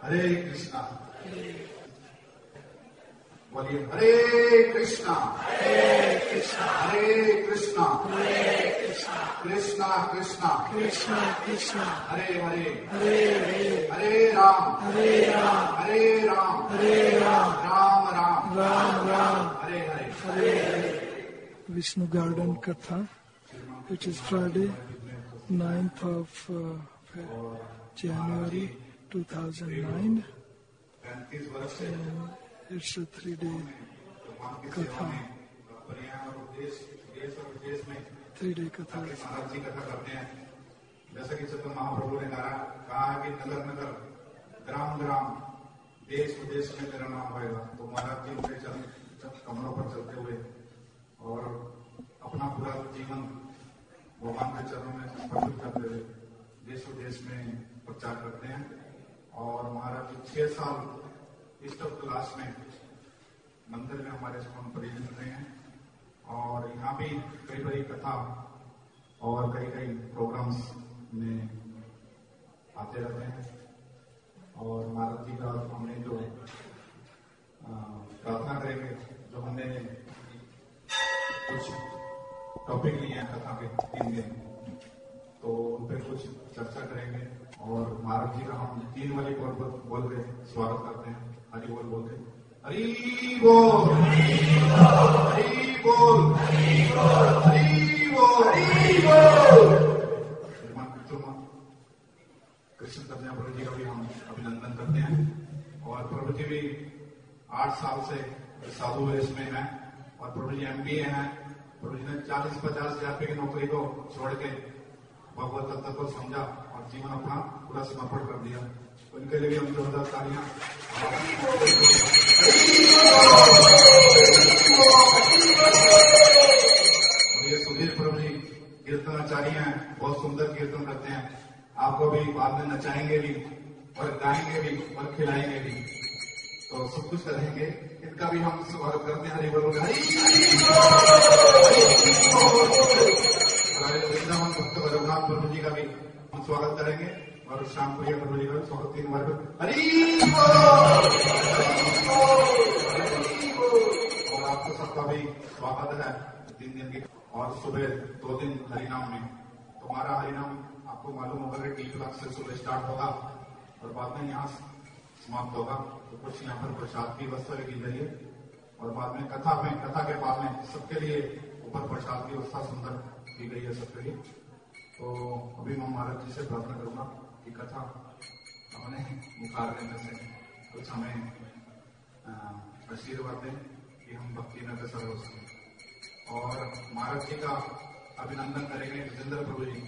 हरे कृष्णा। बोलिए हरे कृष्णा हरे Krishna Krishna Krishna Krishna Hare Hare Hare Ram Ram Ram Hare Hare. Vishnu Garden Katha, which is Friday, 9th of January 2009. It's a 3-day Katha. 3-day Katha. महाराज जी कथा करते हैं। जैसा कि चैतन्य महाप्रभु ने कहा है कि नगर नगर ग्राम ग्राम देश विदेश में मेरा नाम होगा। तो महाराज जी उनके कमरों पर चलते हुए और अपना पूरा जीवन भगवान के चरणों में समर्पित करते हुए देश विदेश में प्रचार करते हैं। और महाराज जी 6 साल ईस्ट ऑफ कैलाश में मंदिर में हमारे स्कूल परिजन रहे हैं और यहाँ भी कई बड़ी कथा और कई प्रोग्राम्स में आते रहते हैं। और महाराज जी का हमने जो प्रार्थना करेंगे, जो हमने कुछ टॉपिक लिए हैं कथा के 3 दिन, तो उन पर कुछ चर्चा करेंगे। और महाराज जी का हम 3 वाली बोल के स्वागत करते हैं। हरि बोल बोल के हरि बोल हरि बोल हरि बोल हरि बोल। श्रीमान कृष्ण कन्या प्रभु जी का भी हम अभिनंदन करते हैं। और प्रभु जी भी 8 साल से साधु वेश में है और प्रभु जी MBA हैं। प्रभु जी ने 40-50 हजार रुपये की नौकरी को छोड़ के भगवत तत्व को समझा और जीवन अपना पूरा समर्पण कर दिया। उनके लिए भी हम जोरदार तालियां। ये सुधीर प्रभु जी कीर्तनाचार्य हैं, बहुत सुंदर कीर्तन करते हैं। आपको भी बाद में नचाएंगे भी और गाएंगे भी और खिलाएंगे भी, तो सब कुछ करेंगे। इनका भी हम स्वागत करते हैं। हरि बोल वृंदावन भक्त रघुनाथ प्रभु जी का भी हम स्वागत करेंगे और श्याम प्रिया प्रभु जी का भी स्वागत 3 बार। हरि और आपको सबका भी स्वागत है 3 दिन की। और सुबह 2 दिन हरिनाम में, तुम्हारा हरिनाम आपको मालूम होगा कि T क्लास से सुबह स्टार्ट होगा और बाद में यहाँ समाप्त होगा। तो कुछ यहाँ पर प्रसाद की व्यवस्था की गई है और बाद में कथा के बाद में सबके लिए ऊपर प्रसाद की व्यवस्था सुंदर की गई है सबके लिए। तो अभी मैं महाराज जी से प्रार्थना करूंगा कि कथा अपने मुखार देने से कुछ हमें आशीर्वाद दें कि हम भक्ति में अग्रसर हो सकें। और महाराज जी का अभिनंदन करेंगे विजेंद्र प्रभु जी।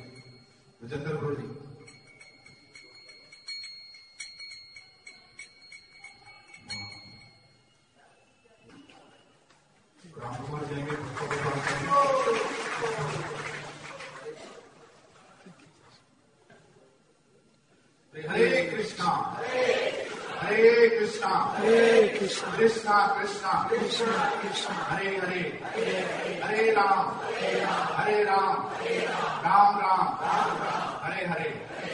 राम कुमार जाएंगे। हरे कृष्णा कृष्णा कृष्णा हरे हरे हरे राम राम हरे हरे।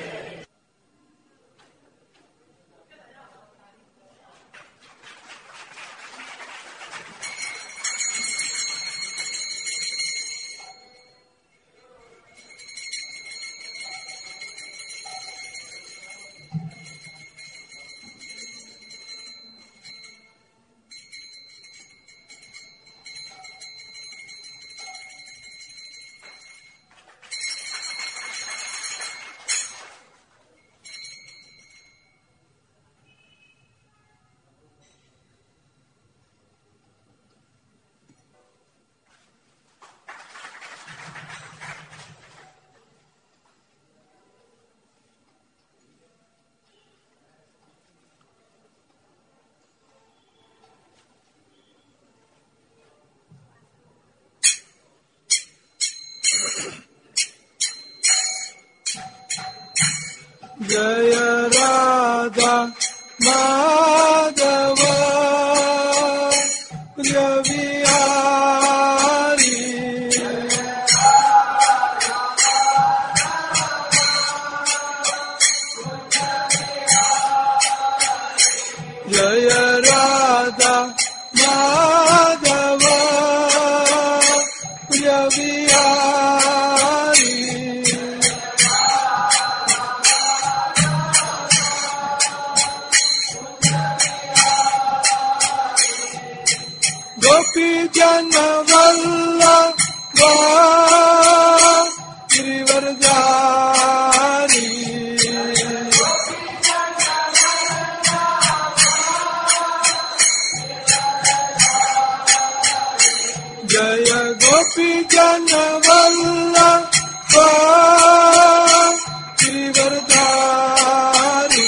जय राधा माधव प्रिय बिहारी गोपी जन वल्लभ गिरिवरधारी जय गोपी जन वल्लभ गिरिवरधारी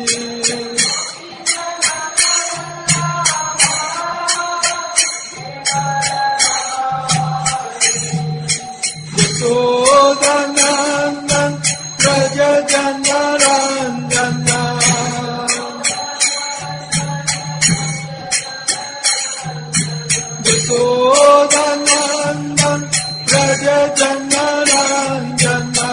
यशोदानंदन व्रज जनरंजन यशोदानंदन व्रज जनरंजन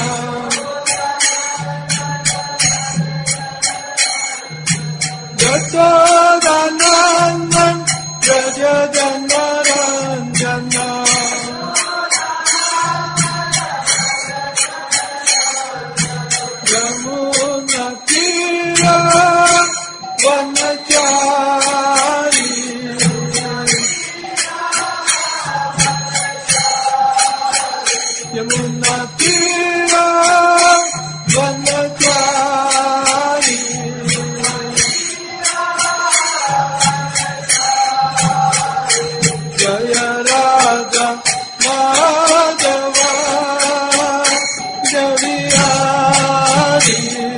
यशोदानंदन व्रज जनरंजन यमुना तीर वनचारी यमुना तीर वनचारी जय राधा माधव जविहारी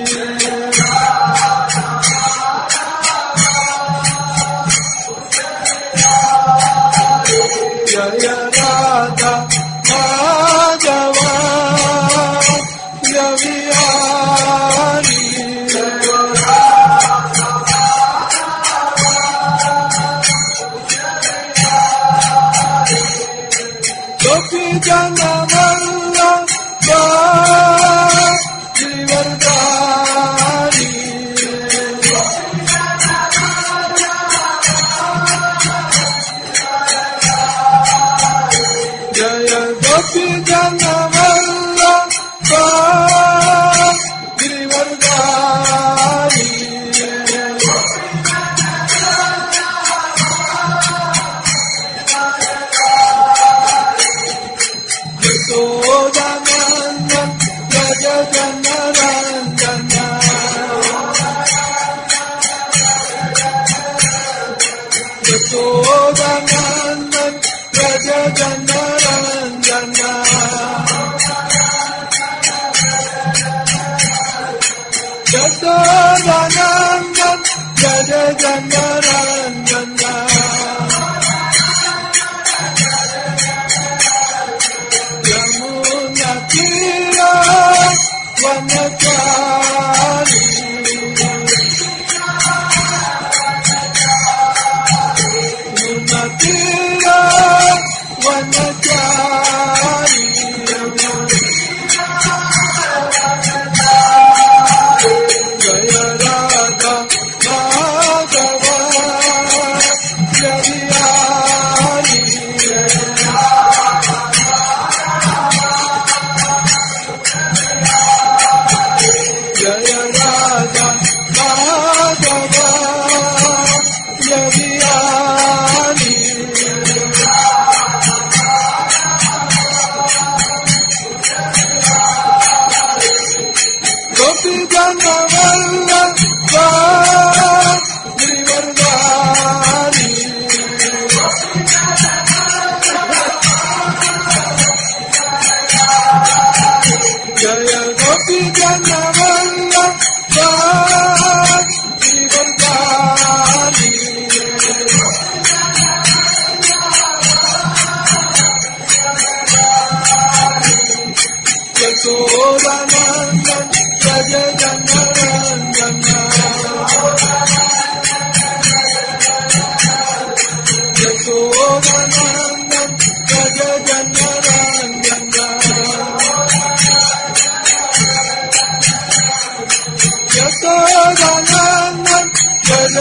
जय राधा माधव जविहारी गोपी जन वल्लभ गिरिवरधारी जय गोपी जन वल्लभ गिरिवरधारी यशोदानंदन व्रज जनरंजन यशोदानंदन व्रज जनरंजन यशोदानंदन व्रज जनरंजन यमुना तीर वनचारी यमुना तीर वनचारी जय राधा माधव जविहारी जय राधा माधव जविहारी गोपी जन वल्लभ गिरिवरधारी जय गोपी जन वल्लभ गिरिवरधारी यशोदानंदन व्रज जनरंजन यशोदानंदन व्रज जनरंजन यशोदानंदन व्रज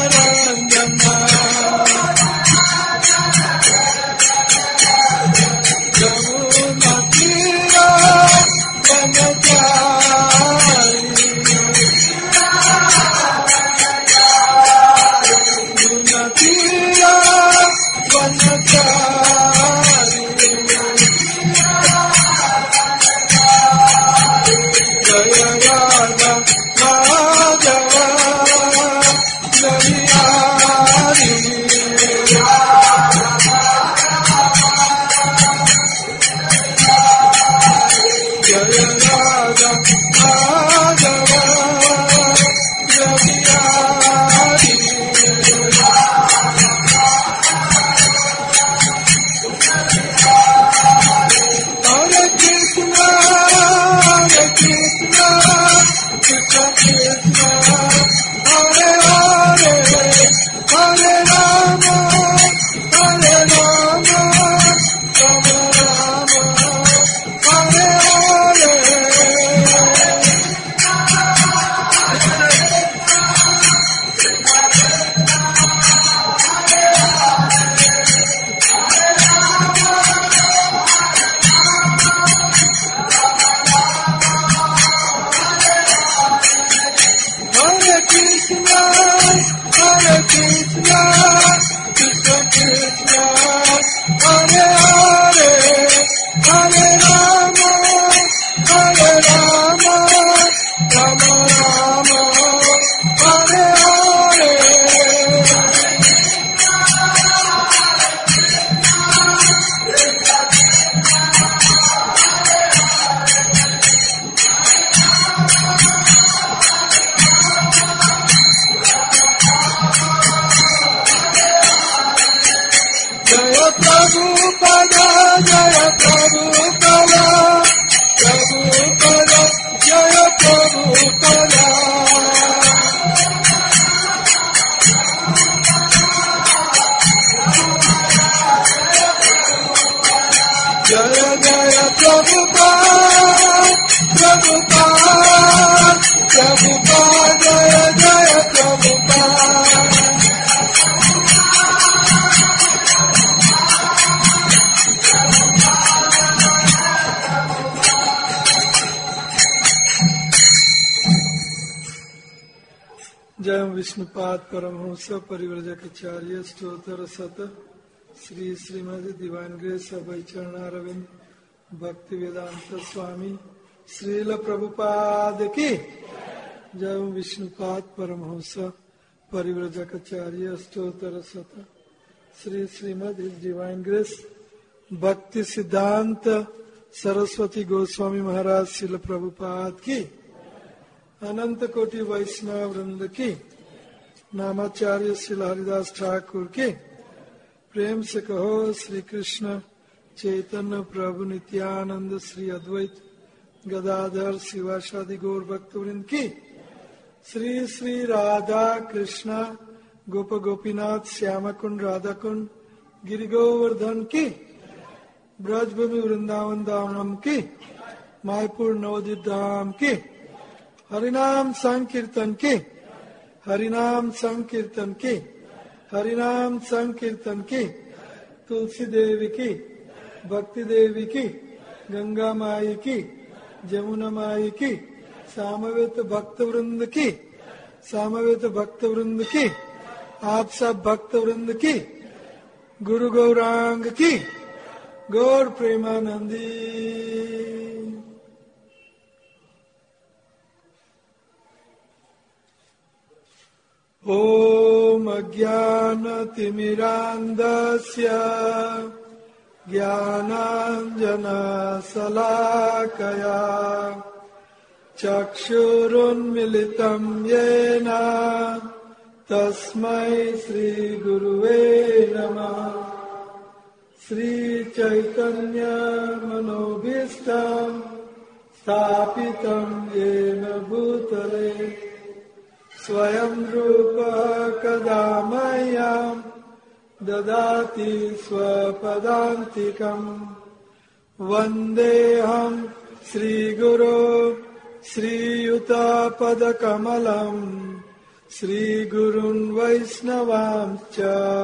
जनरंजन Hare Rama, Hare Rama, Rama Rama, Hare Hare. Jaya Prabhupada, Jaya Prabhupada, Prabhupada, Jaya Prabhupada. Jaya Jaya Prabhupada, Prabhupada, Prabhupada, Jaya Jaya Prabhupada. जय विष्णुपाद परमहंस परिव्रजकाचार्य स्तोत्र सत श्री श्रीमद डिवाइन ग्रेस अभय चरणारविंद भक्ति वेदांत स्वामी श्रील प्रभुपाद की जय विष्णुपाद परमहंस परिव्रजकाचार्य स्तोत्र सत श्री श्रीमद डिवाइन ग्रेस भक्ति सिद्धांत सरस्वती गोस्वामी महाराज श्रील प्रभुपाद की अनंत कोटि वैष्णव वृंद की नामाचार्य श्री हरिदास ठाकुर की प्रेम से कहो श्री कृष्ण चैतन्य प्रभु नित्यानंद श्री अद्वैत गदाधर शिवासादि गौर भक्तवृंद की श्री श्री राधा कृष्ण गोप गोपीनाथ श्याम कुंड राधा कुंड गिरि गोवर्धन की ब्रजभूमि वृंदावन धाम की मायपुर नवदीप धाम की हरिनाम संकीर्तन की हरिनाम संकीर्तन की हरिनाम संकीर्तन की तुलसी देवी की भक्ति देवी की गंगा माई की जमुना माई की सामवेत भक्त वृंद की सामवेत भक्त वृंद की आप सब भक्त वृंद की गुरु गौरांग की गौर प्रेमानंदी। ओम अज्ञानतिमिरान्धस्य ज्ञानाञ्जनशलाकया चक्षुरुन्मिलितं येन तस्मै श्रीगुरुवे नमः। श्रीचैतन्यमनोभीष्टं स्थापितं येन भूतले स्वयं रूप कदा मह्यं ददाति स्वपदान्तिकम्। वन्देऽहं श्रीगुरो श्रीयुतपदकमलम् श्रीगुरुन् वैष्णवांश्च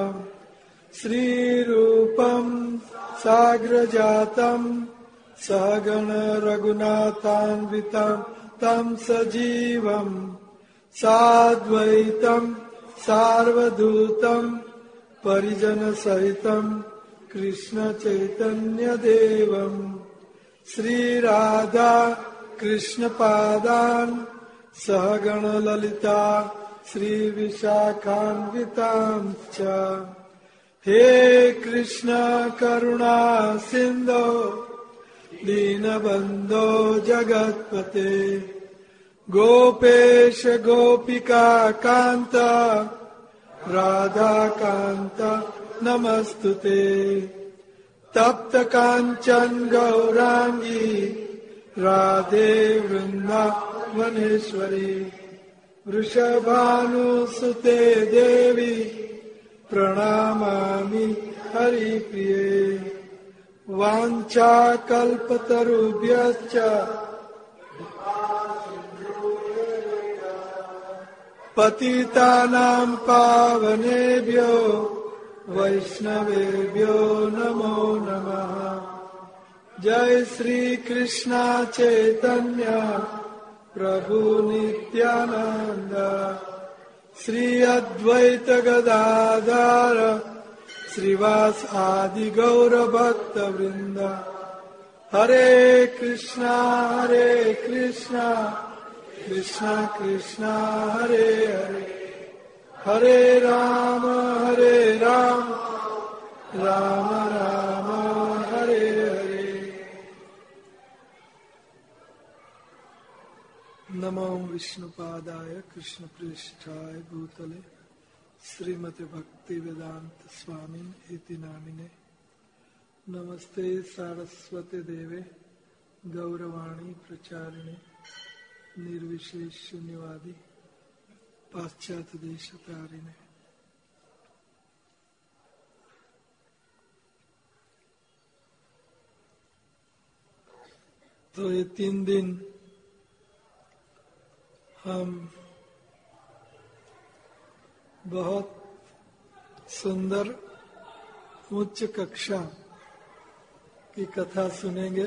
श्रीरूपं साग्रजातं सहगण रघुनाथान्वितं तं सजीवम् साद्वैतं सार्वभूतं परिजन सहितं कृष्ण चैतन्य देवं श्री राधा कृष्ण पादान् सहगण ललिता श्री विशाखान्वितांश्च। हे कृष्ण करुणा सिन्धो दीनबन्धो जगत्पते गोपेश गोपिका कांत राधा कांत नमस्तुते। तप्त कांचन गौरांगी राधे वृंदावनेश्वरी वृषभानुसुते देवी प्रणमामि हरिप्रिये। वाञ्छाकल्पतरुभ्यश्च पतितानां पावनेभ्यो वैष्णवेभ्यो नमो नमः। जय श्री कृष्ण चैतन्य प्रभु नित्यानंद श्री अद्वैत गदाधर श्रीवास आदि गौर भक्त वृंद। हरे कृष्णा कृष्णा कृष्णा हरे हरे, हरे राम राम राम हरे हरे। नमो विष्णुपादाय कृष्ण पृष्ठाय भूतले श्रीमते भक्ति वेदांत स्वामी इति नामिने। नमस्ते सारस्वते देवे गौरवाणी प्रचारिणे निर्विशेष शून्यवादी पाश्चात्य देशतारिणे। तो ये 3 दिन हम बहुत सुंदर उच्च कक्षा की कथा सुनेंगे।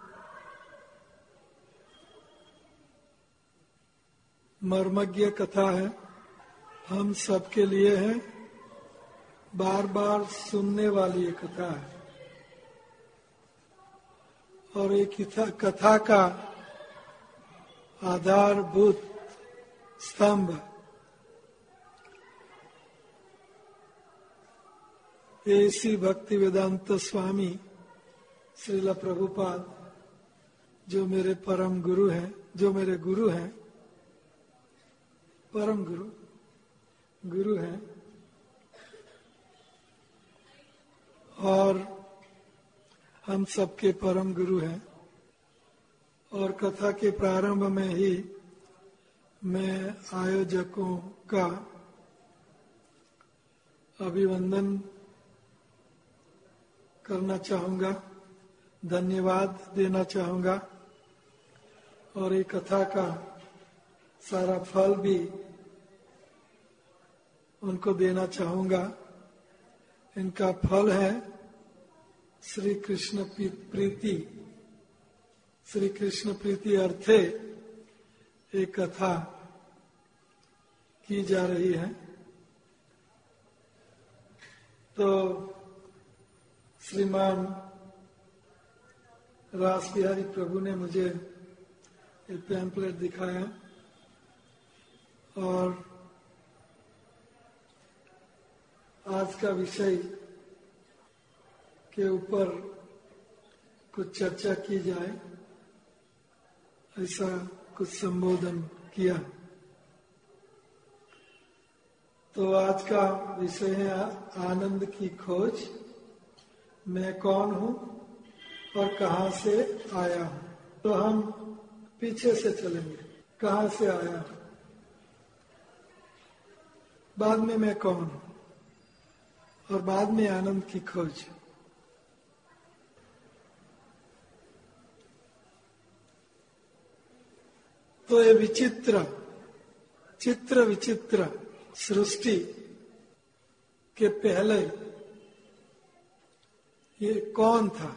मर्मज्ञ कथा है, हम सबके लिए है, बार बार सुनने वाली ये कथा है। और ये कथा का आधारभूत स्तंभ ऐसी भक्ति वेदांत स्वामी श्रील प्रभुपाद जो मेरे परम गुरु हैं, जो मेरे गुरु हैं, परम गुरु हैं। और हम सबके परम गुरु हैं। और कथा के प्रारंभ में ही मैं आयोजकों का अभिवंदन करना चाहूँगा, धन्यवाद देना चाहूँगा और ये कथा का सारा फल भी उनको देना चाहूँगा। इनका फल है श्री कृष्ण प्रीति। श्री कृष्ण प्रीति अर्थे एक कथा की जा रही है। तो श्रीमान रास बिहारी प्रभु ने मुझे एक पैम्पलेट दिखाया और आज का विषय के ऊपर कुछ चर्चा की जाए, ऐसा कुछ संबोधन किया। तो आज का विषय है आनंद की खोज। मैं कौन हूँ और कहाँ से आया हूँ। तो हम पीछे से चलेंगे, कहाँ से आया हूँ, बाद में मैं कौन हूँ और बाद में आनंद की खोज। तो ये विचित्र सृष्टि के पहले ये कौन था?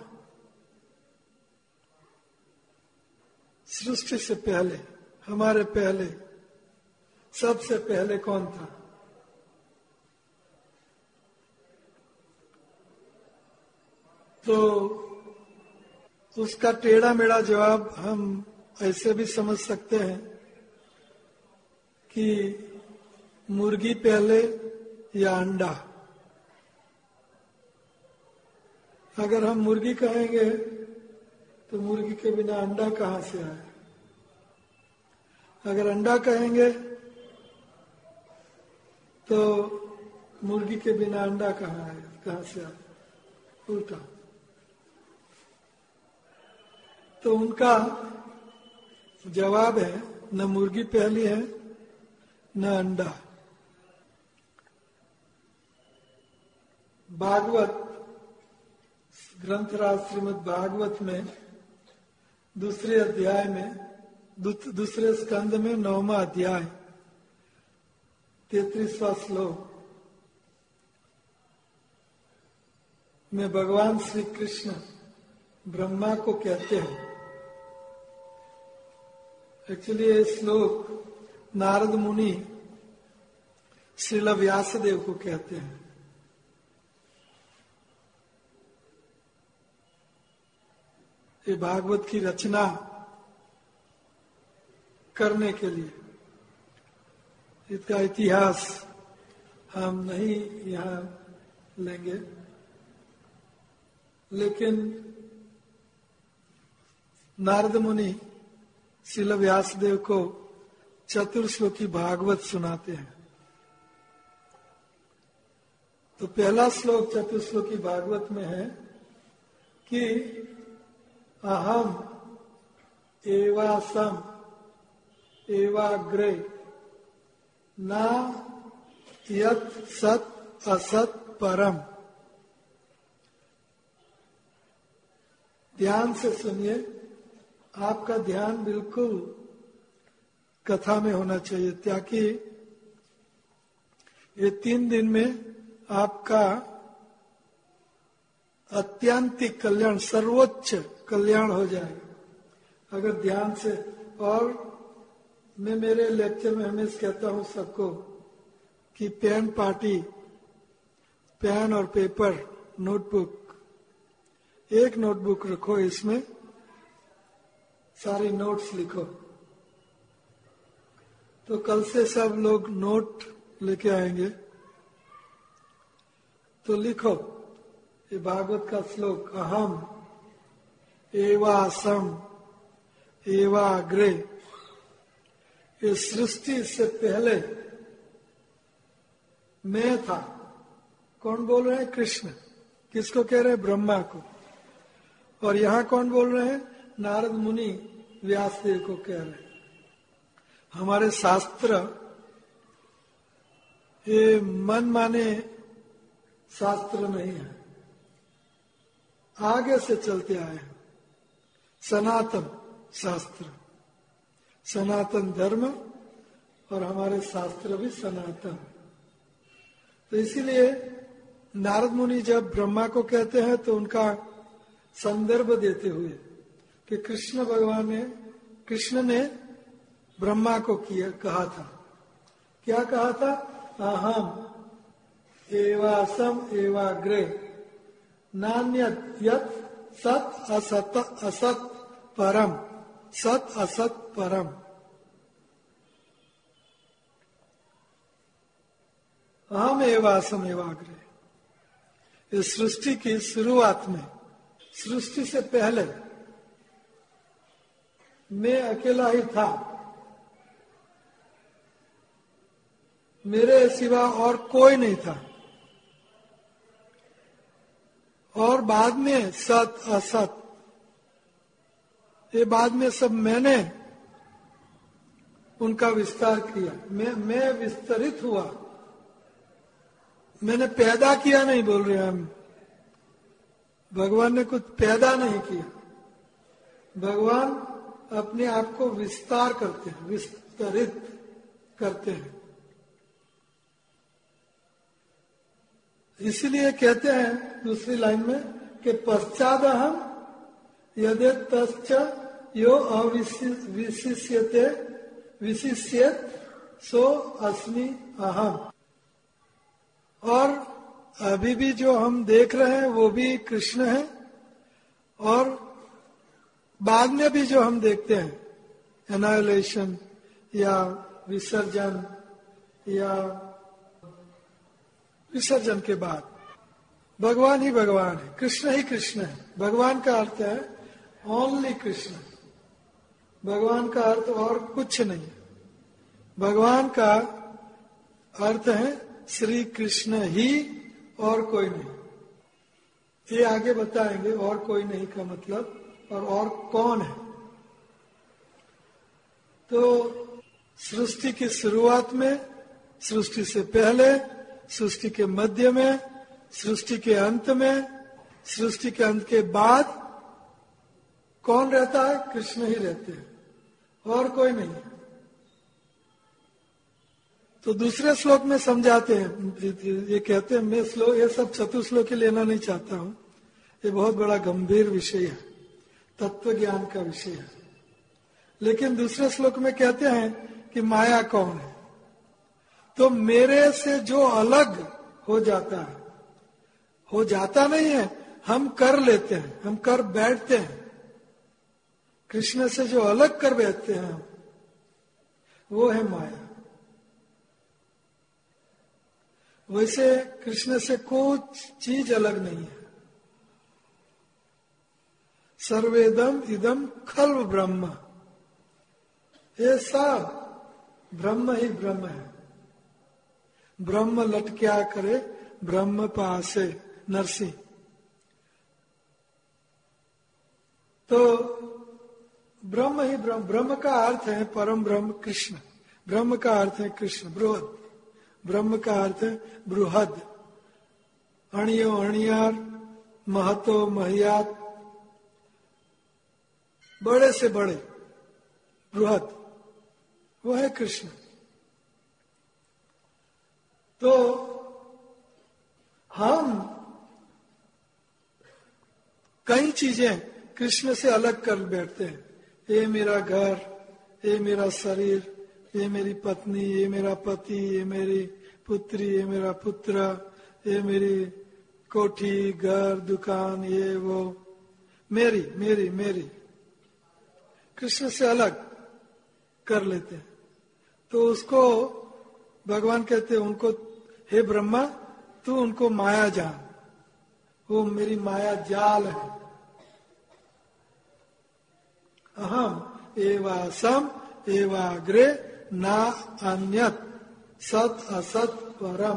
सृष्टि से पहले, हमारे पहले, सबसे पहले कौन था? तो उसका टेढ़ा मेढ़ा जवाब हम ऐसे भी समझ सकते हैं कि मुर्गी पहले या अंडा। अगर हम मुर्गी कहेंगे तो मुर्गी के बिना अंडा कहाँ से आया? अगर अंडा कहेंगे तो मुर्गी के बिना अंडा कहाँ से आया? उल्टा। तो उनका जवाब है न मुर्गी पहली है न अंडा। भागवत ग्रंथराज श्रीमद् भागवत में दूसरे अध्याय में, दूसरे स्कंद में 9वां अध्याय 33वां श्लोक में भगवान श्री कृष्ण ब्रह्मा को कहते हैं। एक्चुअली ये श्लोक नारद मुनि श्रील व्यासदेव को कहते हैं। ये भागवत की रचना करने के लिए। इसका इतिहास हम नहीं यहाँ लेंगे, लेकिन नारद मुनि श्रील व्यासदेव को चतुर्श्लोकी भागवत सुनाते हैं। तो पहला श्लोक चतुर्श्लोकी भागवत में है कि अहम एवासम एवाग्रे ना यत् सत असत परम। ध्यान से सुनिए, आपका ध्यान बिल्कुल कथा में होना चाहिए, ताकि ये 3 दिन में आपका अत्यंतिक कल्याण, सर्वोच्च कल्याण हो जाएगा अगर ध्यान से। और मैं मेरे लेक्चर में हमेशा कहता हूं सबको कि पेन पार्टी, पेन और पेपर, नोटबुक, एक नोटबुक रखो, इसमें सारी नोट्स लिखो। तो कल से सब लोग नोट लेके आएंगे, तो लिखो ये भागवत का श्लोक, अहम एवासम एवाग्रे। ये सृष्टि से पहले मैं था। कौन बोल रहे हैं? कृष्ण। किसको कह रहे हैं? ब्रह्मा को। और यहाँ कौन बोल रहे हैं? नारद मुनि व्यासदेव को कह रहे हैं। हमारे शास्त्र ये मन माने शास्त्र नहीं है, आगे से चलते आए हैं। सनातन शास्त्र, सनातन धर्म, और हमारे शास्त्र भी सनातन। तो इसीलिए नारद मुनि जब ब्रह्मा को कहते हैं तो उनका संदर्भ देते हुए कि कृष्ण ने ब्रह्मा को कहा था। क्या कहा था? अहम एवासम एवाग्रे नान्यत् यत् सत असत असत परम। सत असत परम। अहम एवासम एवाग्रे। इस सृष्टि की शुरुआत में, सृष्टि से पहले मैं अकेला ही था, मेरे सिवा और कोई नहीं था। और बाद में सत असत, ये बाद में सब मैंने उनका विस्तार किया। मैं विस्तरित हुआ, मैंने पैदा किया नहीं बोल रहे हम। भगवान ने कुछ पैदा नहीं किया, भगवान अपने आप को विस्तार करते हैं, विस्तरित करते हैं। इसलिए कहते हैं दूसरी लाइन में कि पश्चाद हम यदि तश्च यो अविशिष्यते विशिष्यत सो अस्मि अहम। और अभी भी जो हम देख रहे हैं वो भी कृष्ण है, और बाद में भी जो हम देखते हैं, एनाइलेशन या विसर्जन, या विसर्जन के बाद भगवान ही भगवान है, कृष्ण ही कृष्ण है। भगवान का अर्थ है ओनली कृष्ण, भगवान का अर्थ और कुछ नहीं। भगवान का अर्थ है श्री कृष्ण ही, और कोई नहीं। ये आगे बताएंगे और कोई नहीं का मतलब, और कौन है। तो सृष्टि की शुरुआत में, सृष्टि से पहले, सृष्टि के मध्य में, सृष्टि के अंत में, सृष्टि के अंत के बाद कौन रहता है? कृष्ण ही रहते हैं, और कोई नहीं। तो दूसरे श्लोक में समझाते हैं, ये कहते हैं, मैं ये सब चतुर्श्लोकी लेना नहीं चाहता हूं, ये बहुत बड़ा गंभीर विषय है, तत्व ज्ञान का विषय है। लेकिन दूसरे श्लोक में कहते हैं कि माया कौन है। तो मेरे से जो अलग हो जाता है, हो जाता नहीं है, हम कर लेते हैं, हम कर बैठते हैं, कृष्ण से जो अलग कर बैठते हैं वो है माया। वैसे कृष्ण से कोई चीज अलग नहीं है। सर्वेदम इदम खल्व ब्रह्म, ये सब ब्रह्म ही ब्रह्म है। ब्रह्म लटक्या करे ब्रह्म पासे नरसिंह। तो ब्रह्म ही ब्रह्म, ब्रह्म का अर्थ है परम ब्रह्म कृष्ण। ब्रह्म का अर्थ है कृष्ण। बृहद, ब्रह्म का अर्थ है बृहद। अणियो अणियार, महतो महियात, बड़े से बड़े, बृहद, वो है कृष्ण। तो हम कई चीजें कृष्ण से अलग कर बैठते हैं। ये मेरा घर, ये मेरा शरीर, ये मेरी पत्नी, ये मेरा पति, ये मेरी पुत्री, ये मेरा पुत्र, ये मेरी कोठी, घर, दुकान, ये वो, मेरी मेरी मेरी, कृष्ण से अलग कर लेते हैं। तो उसको भगवान कहते हैं उनको, हे ब्रह्मा तू उनको माया जान, वो मेरी माया जाल है। अहम एवासम एवाग्रे ना अन्यत सत असत परम।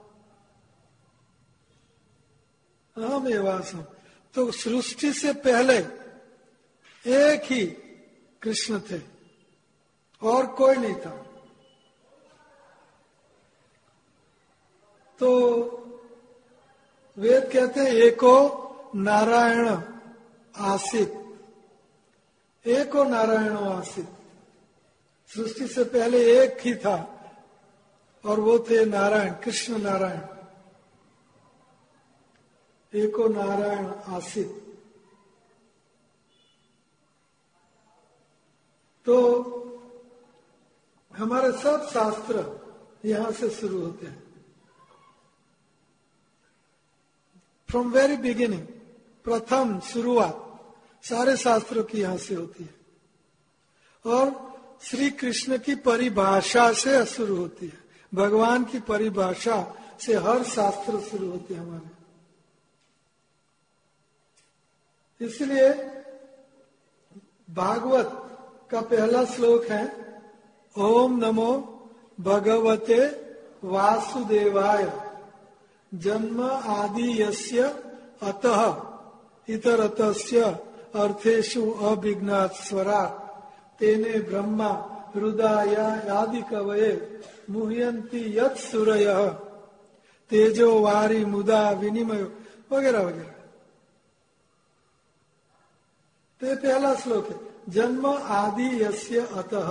अहम एवासम, तो सृष्टि से पहले एक ही कृष्ण थे और कोई नहीं था। तो वेद कहते हैं एको नारायण आसित, एको नारायण आसित। सृष्टि से पहले एक ही था और वो थे नारायण, कृष्ण नारायण। एको नारायण आसित। तो हमारे सब शास्त्र यहां से शुरू होते हैं। फ्रॉम वेरी बिगिनिंग, प्रथम शुरुआत सारे शास्त्रों की यहां से होती है। और श्री कृष्ण की परिभाषा से शुरू होती है। भगवान की परिभाषा से हर शास्त्र शुरू होते हैं हमारे। इसलिए भागवत का पहला श्लोक है ओम नमो भगवते वासुदेवाय जन्म आदि यस्य अतः इतरतस्य अर्थेषु अभिज्ञात स्वराट तेने ब्रह्मा हृदय आदि कवये मुह्यन्ति यत् सूरयः तेजो वारी मुदा विनिमय वगैरह वगैरह। तो ये पहला श्लोक है, जन्म आदि यस्य अतः।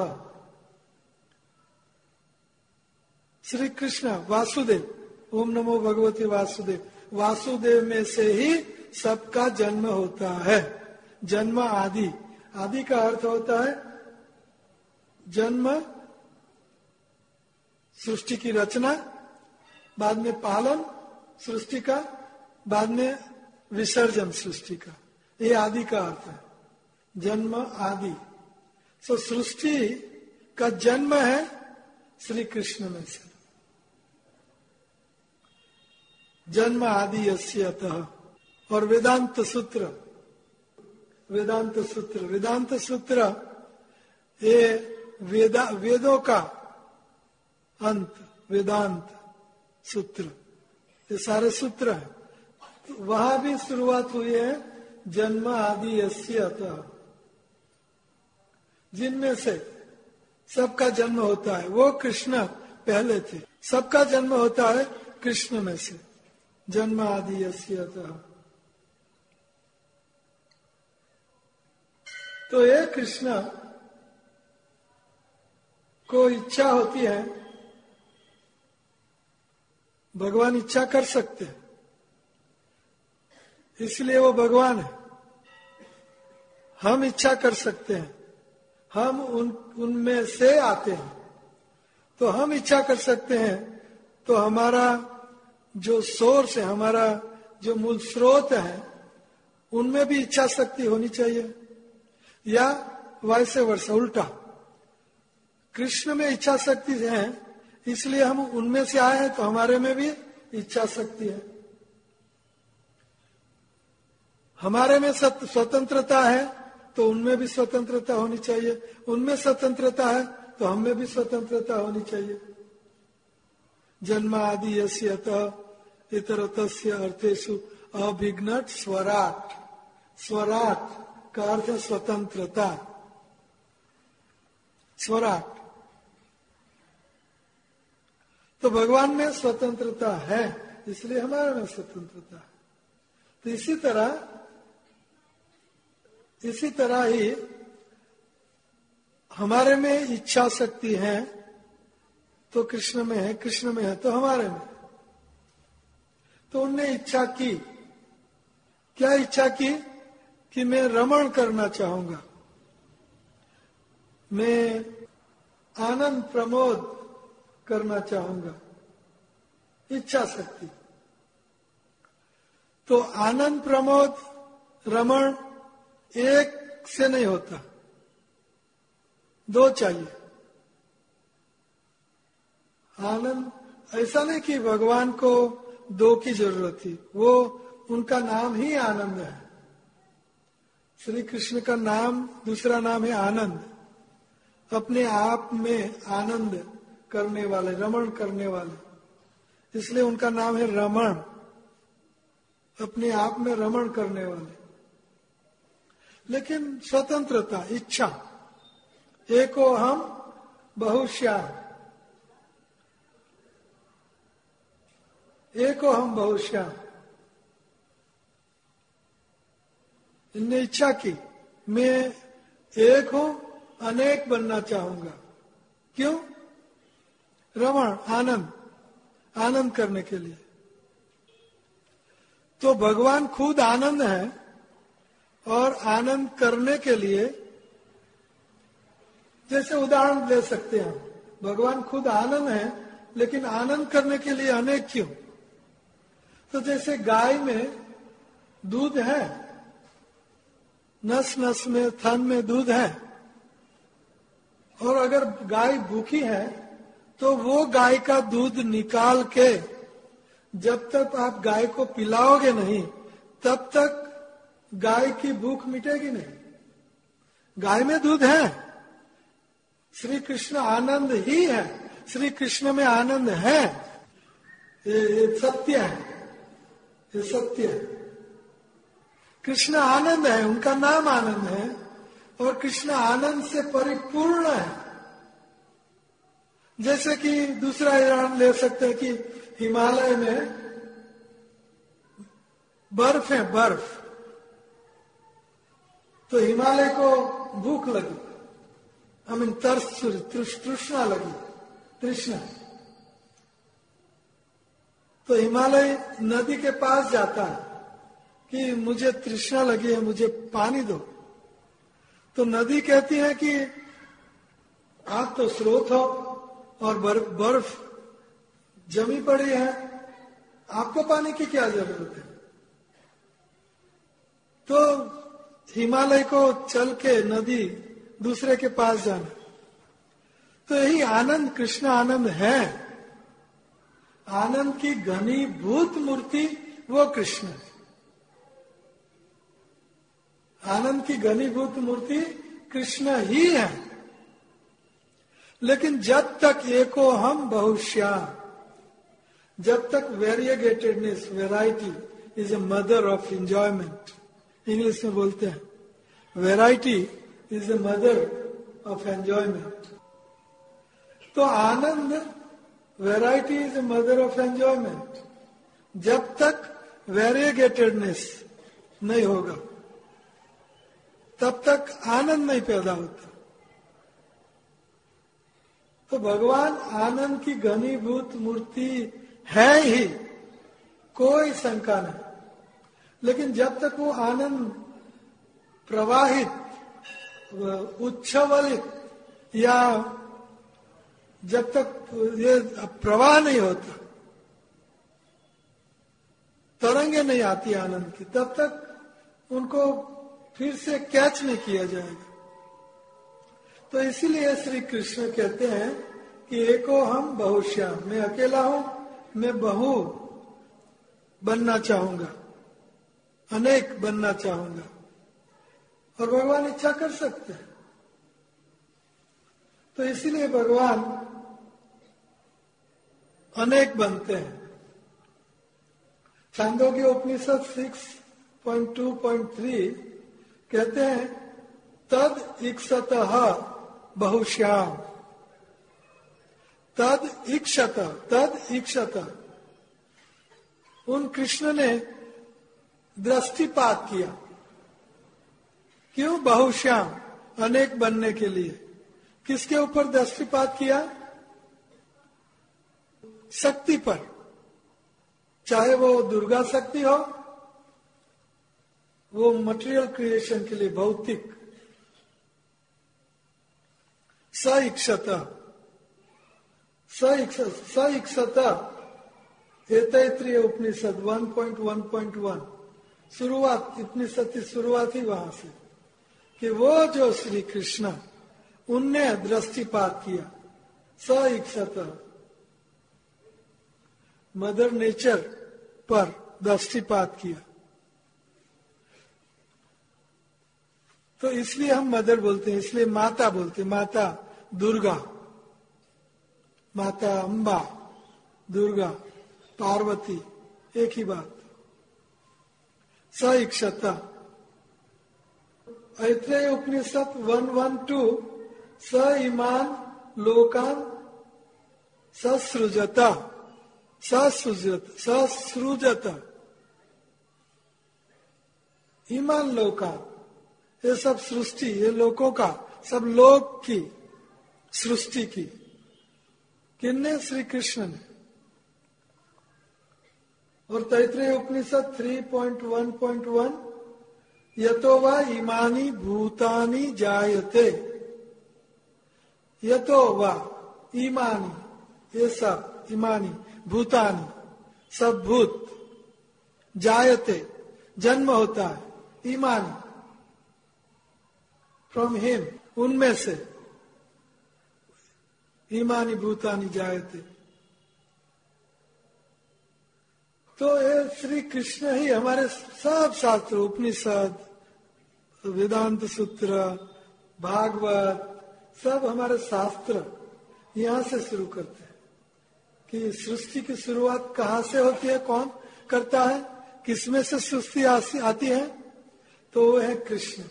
श्री कृष्ण वासुदेव, ओम नमो भगवते वासुदेव, वासुदेव में से ही सबका जन्म होता है। जन्म आदि, आदि का अर्थ होता है जन्म, सृष्टि की रचना, बाद में पालन सृष्टि का, बाद में विसर्जन सृष्टि का, ये आदि का अर्थ है जन्म आदि। सो सृष्टि का जन्म है श्री कृष्ण में से। जन्म आदि यस्य अतः। और वेदांत सूत्र, वेदांत सूत्र, वेदांत सूत्र ये वेदों का अंत, वेदांत सूत्र, ये सारे सूत्र है। तो वहां भी शुरुआत हुई है जन्म आदि यस्य अतः, जिनमें से सबका जन्म होता है वो कृष्ण पहले थे। सबका जन्म होता है कृष्ण में से, जन्म आदि यस्य अतः। तो ये कृष्ण को इच्छा होती है, भगवान इच्छा कर सकते हैं, इसलिए वो भगवान है। हम इच्छा कर सकते हैं, हम उनमें से आते हैं। तो हम इच्छा कर सकते हैं, तो हमारा जो सोर्स है, हमारा जो मूल स्रोत है, उनमें भी इच्छा शक्ति होनी चाहिए। या वैसे वर्षा उल्टा। कृष्ण में इच्छा शक्ति है, इसलिए हम उनमें से आए हैं, तो हमारे में भी इच्छा शक्ति है। हमारे में स्वतंत्रता है तो उनमें भी स्वतंत्रता होनी चाहिए, उनमें स्वतंत्रता है तो हम में भी स्वतंत्रता होनी चाहिए। जन्मादि यस्य अतः इतरतस्य अर्थेषु अभिघ्नट स्वराट। स्वराट का अर्थ है स्वतंत्रता। स्वराट, तो भगवान में स्वतंत्रता है, इसलिए हमारे में स्वतंत्रता है। तो इसी तरह ही हमारे में इच्छा शक्ति है तो कृष्ण में है, कृष्ण में है तो हमारे में। तो उनने इच्छा की, क्या इच्छा की कि मैं रमण करना चाहूंगा, मैं आनंद प्रमोद करना चाहूंगा। इच्छा शक्ति। तो आनंद प्रमोद रमण एक से नहीं होता, दो चाहिए। आनंद, ऐसा नहीं कि भगवान को दो की जरूरत थी, वो उनका नाम ही आनंद है। श्री कृष्ण का नाम, दूसरा नाम है आनंद, अपने आप में आनंद करने वाले, रमण करने वाले, इसलिए उनका नाम है रमण, अपने आप में रमण करने वाले। लेकिन स्वतंत्रता, इच्छा, एको हम बहुश्याम, एको हम बहुश्याम। इनने इच्छा की मैं एक हूं, अनेक बनना चाहूंगा। क्यों? रमण, आनंद, आनंद करने के लिए। तो भगवान खुद आनंद है और आनंद करने के लिए, जैसे उदाहरण ले सकते हैं, भगवान खुद आनंद है लेकिन आनंद करने के लिए अनेक क्यों? तो जैसे गाय में दूध है, नस नस में, थन में दूध है, और अगर गाय भूखी है तो वो गाय का दूध निकाल के जब तक आप गाय को पिलाओगे नहीं, तब तक गाय की भूख मिटेगी नहीं। गाय में दूध है, श्री कृष्ण आनंद ही है, श्री कृष्ण में आनंद है, ये सत्य है, ये सत्य है। कृष्ण आनंद है, उनका नाम आनंद है, और कृष्ण आनंद से परिपूर्ण है। जैसे कि दूसरा उदाहरण ले सकते हैं कि हिमालय में बर्फ है, बर्फ, तो हिमालय को भूख लगी, तृष्णा लगी, तृष्णा। तो हिमालय नदी के पास जाता है कि मुझे तृष्णा लगी है, मुझे पानी दो। तो नदी कहती है कि आप तो स्रोत हो और बर्फ जमी पड़ी है, आपको पानी की क्या जरूरत है? तो हिमालय को चल के नदी दूसरे के पास जाना। तो यही आनंद, कृष्ण आनंद है। आनंद की घनीभूत मूर्ति वो कृष्ण है। आनंद की घनीभूत मूर्ति कृष्ण ही है। लेकिन जब तक एको हम बहुश्याम, जब तक variegatedness, variety is a mother of enjoyment, English में बोलते हैं variety is a mother of enjoyment. तो आनंद, variety is a mother of enjoyment. जब तक वेरिएगेटेडनेस नहीं होगा तब तक आनंद नहीं पैदा होता। तो भगवान आनंद की घनीभूत मूर्ति है ही, कोई शंका नहीं। लेकिन जब तक वो आनंद प्रवाहित, उच्छ्वलित, या जब तक ये प्रवाह नहीं होता, तरंगे नहीं आती आनंद की, तब तक उनको फिर से कैच नहीं किया जाएगा। तो इसीलिए श्री कृष्ण कहते हैं कि एको हम बहुश्याम, मैं अकेला हूं, मैं बहु बनना चाहूंगा, अनेक बनना चाहूंगा। और भगवान इच्छा कर सकते हैं। तो इसीलिए भगवान अनेक बनते हैं। छांदोग्य उपनिषद 6.2.3 कहते हैं तद इक्षतः बहुश्याम, तद इक्षत। उन कृष्ण ने दृष्टिपात किया। क्यों? बहुश्याम, अनेक बनने के लिए। किसके ऊपर दृष्टिपात किया? शक्ति पर, चाहे वो दुर्गा शक्ति हो, वो मटेरियल क्रिएशन के लिए भौतिक। स इक्षत तैत्रीय उपनिषद 1.1.1 शुरुआत, उपनिषद की शुरुआत ही वहां से कि वो जो श्री कृष्ण उनने दृष्टिपात किया। स इक्षत, मदर नेचर पर दृष्टिपात किया। तो इसलिए हम मदर बोलते हैं, इसलिए माता बोलते हैं। माता दुर्गा, माता अंबा, दुर्गा, पार्वती, एक ही बात। स इक्षत। ऐत्रेय उपनिषद 1.1.2 स इमान लोकान ससृजत, ससृजत इमान लोकान, ये सब सृष्टि, ये लोकों का, सब लोक की सृष्टि की किन्ने? श्री कृष्ण ने। और तैत्रीय उपनिषद 3.1.1 यतो वा इमानी भूतानि जायते, यतो वा इमानी, ये सब इमानी, भूतानि, सब भूत, जायते, जन्म होता है, इमानी, फ्रॉम हिम, उनमें से, इमानी भूतानि जायते। तो ये श्री कृष्ण ही हमारे सब शास्त्र, उपनिषद, वेदांत सूत्र, भागवत, सब हमारे शास्त्र यहां से शुरू करते हैं कि सृष्टि की शुरुआत कहाँ से होती है, कौन करता है, किसमें से सृष्टि आती है? तो वो है कृष्ण।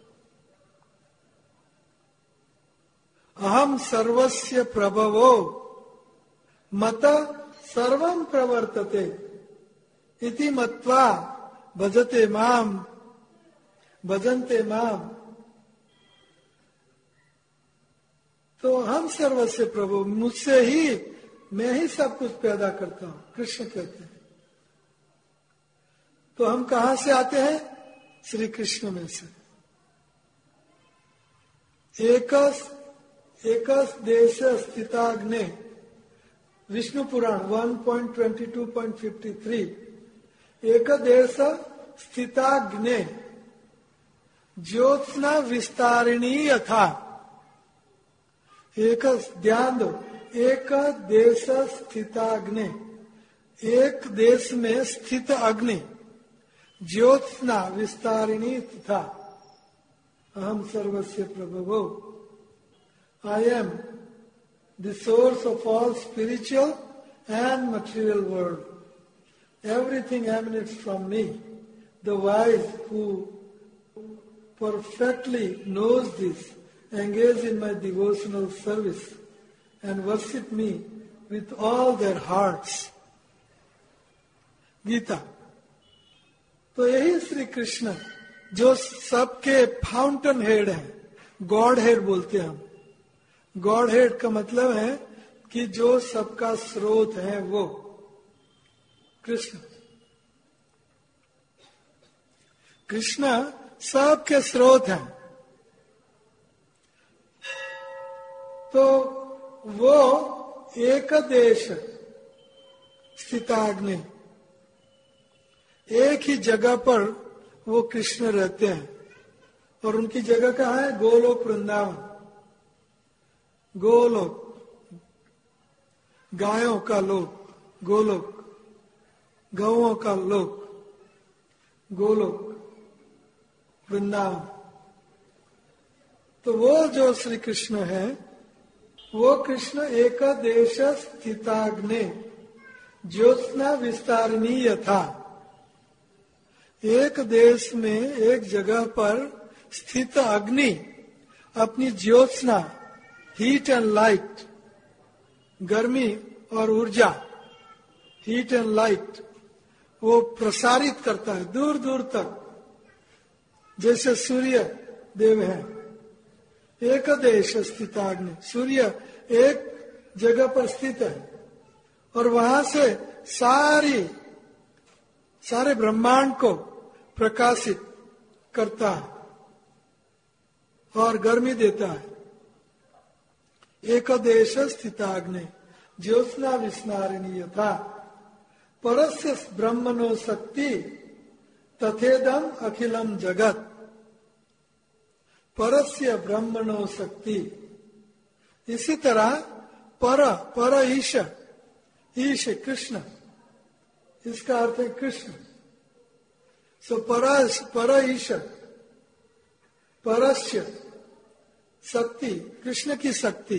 अहम सर्वस्य प्रभवो मत सर्वं प्रवर्तते इति मत्वा भजते माम, भजन्ते माम। तो हम सर्वस्य प्रभु, मुझसे ही, मैं ही सब कुछ पैदा करता हूं, कृष्ण कहते हैं। तो हम कहां से आते हैं? श्री कृष्ण में से। एकस देश स्थिताग्ने, विष्णु पुराण 1.22.53 एक देश स्थिताग्ने ज्योत्स्ना विस्तारिणी यथा। एक, ध्यान दो, एक देश स्थिताग्ने, एक देश में स्थित अग्नि, ज्योत्स्ना विस्तारिणी तथा। अहम सर्वस्य प्रभवो, I am the source of all spiritual and material world. Everything emanates from me. The wise who perfectly knows this engage in my devotional service and worship me with all their hearts. Gita. तो यही श्री कृष्ण जो सबके fountainhead है, godhead बोलते हैं हम। God head का मतलब है कि जो सबका स्रोत है वो कृष्ण। कृष्ण सबके स्रोत हैं। तो वो एक देश स्थिताग्नि, एक ही जगह पर वो कृष्ण रहते हैं। और उनकी जगह कहाँ है? गोलोक वृंदावन। गोलोक, गायों का लोक, गोलोक, गौओं का लोक, गोलोक, वृंदावन। तो वो जो श्री कृष्ण है, वो कृष्ण एक देश स्थिताग्ने ज्योत्स्ना विस्तारणीय था। एक देश में, एक जगह पर स्थित अग्नि अपनी ज्योत्स्ना, हीट एंड लाइट, गर्मी और ऊर्जा, हीट एंड लाइट, वो प्रसारित करता है दूर दूर तक, जैसे सूर्य देव है। एक देश स्थिताग्नि, सूर्य एक जगह पर स्थित है और वहां से सारे ब्रह्मांड को प्रकाशित करता है और गर्मी देता है। एक देश स्थिताग्नि ज्योत्स्ना विस्तारणीय था। परस्य ब्रह्मणो शक्ति तथेदम अखिलम जगत। परस्य ब्रह्मणो शक्ति, इसी तरह पर ईश, ईश कृष्ण, इसका अर्थ है कृष्ण। सो पर ईश, परस्य शक्ति, कृष्ण की शक्ति,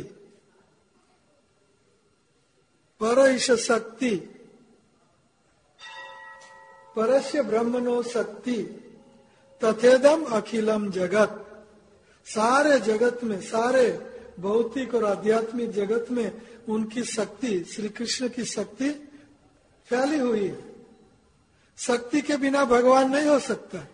पर ईश शक्ति, परस्य ब्रह्मणो शक्ति तथेदम अखिलम जगत। सारे जगत में, सारे भौतिक और आध्यात्मिक जगत में उनकी शक्ति, श्री कृष्ण की शक्ति फैली हुई है। शक्ति के बिना भगवान नहीं हो सकता,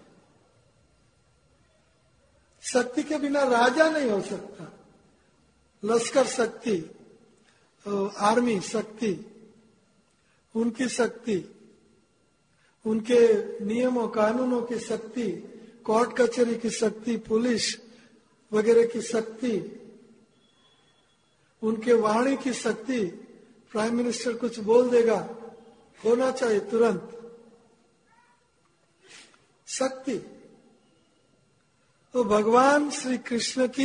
शक्ति के बिना राजा नहीं हो सकता। लश्कर शक्ति, आर्मी शक्ति, उनकी शक्ति, उनके नियमों कानूनों की शक्ति, कोर्ट कचहरी की शक्ति, पुलिस वगैरह की शक्ति, उनके वाणी की शक्ति। प्राइम मिनिस्टर कुछ बोल देगा, होना चाहिए तुरंत शक्ति। तो भगवान श्री कृष्ण की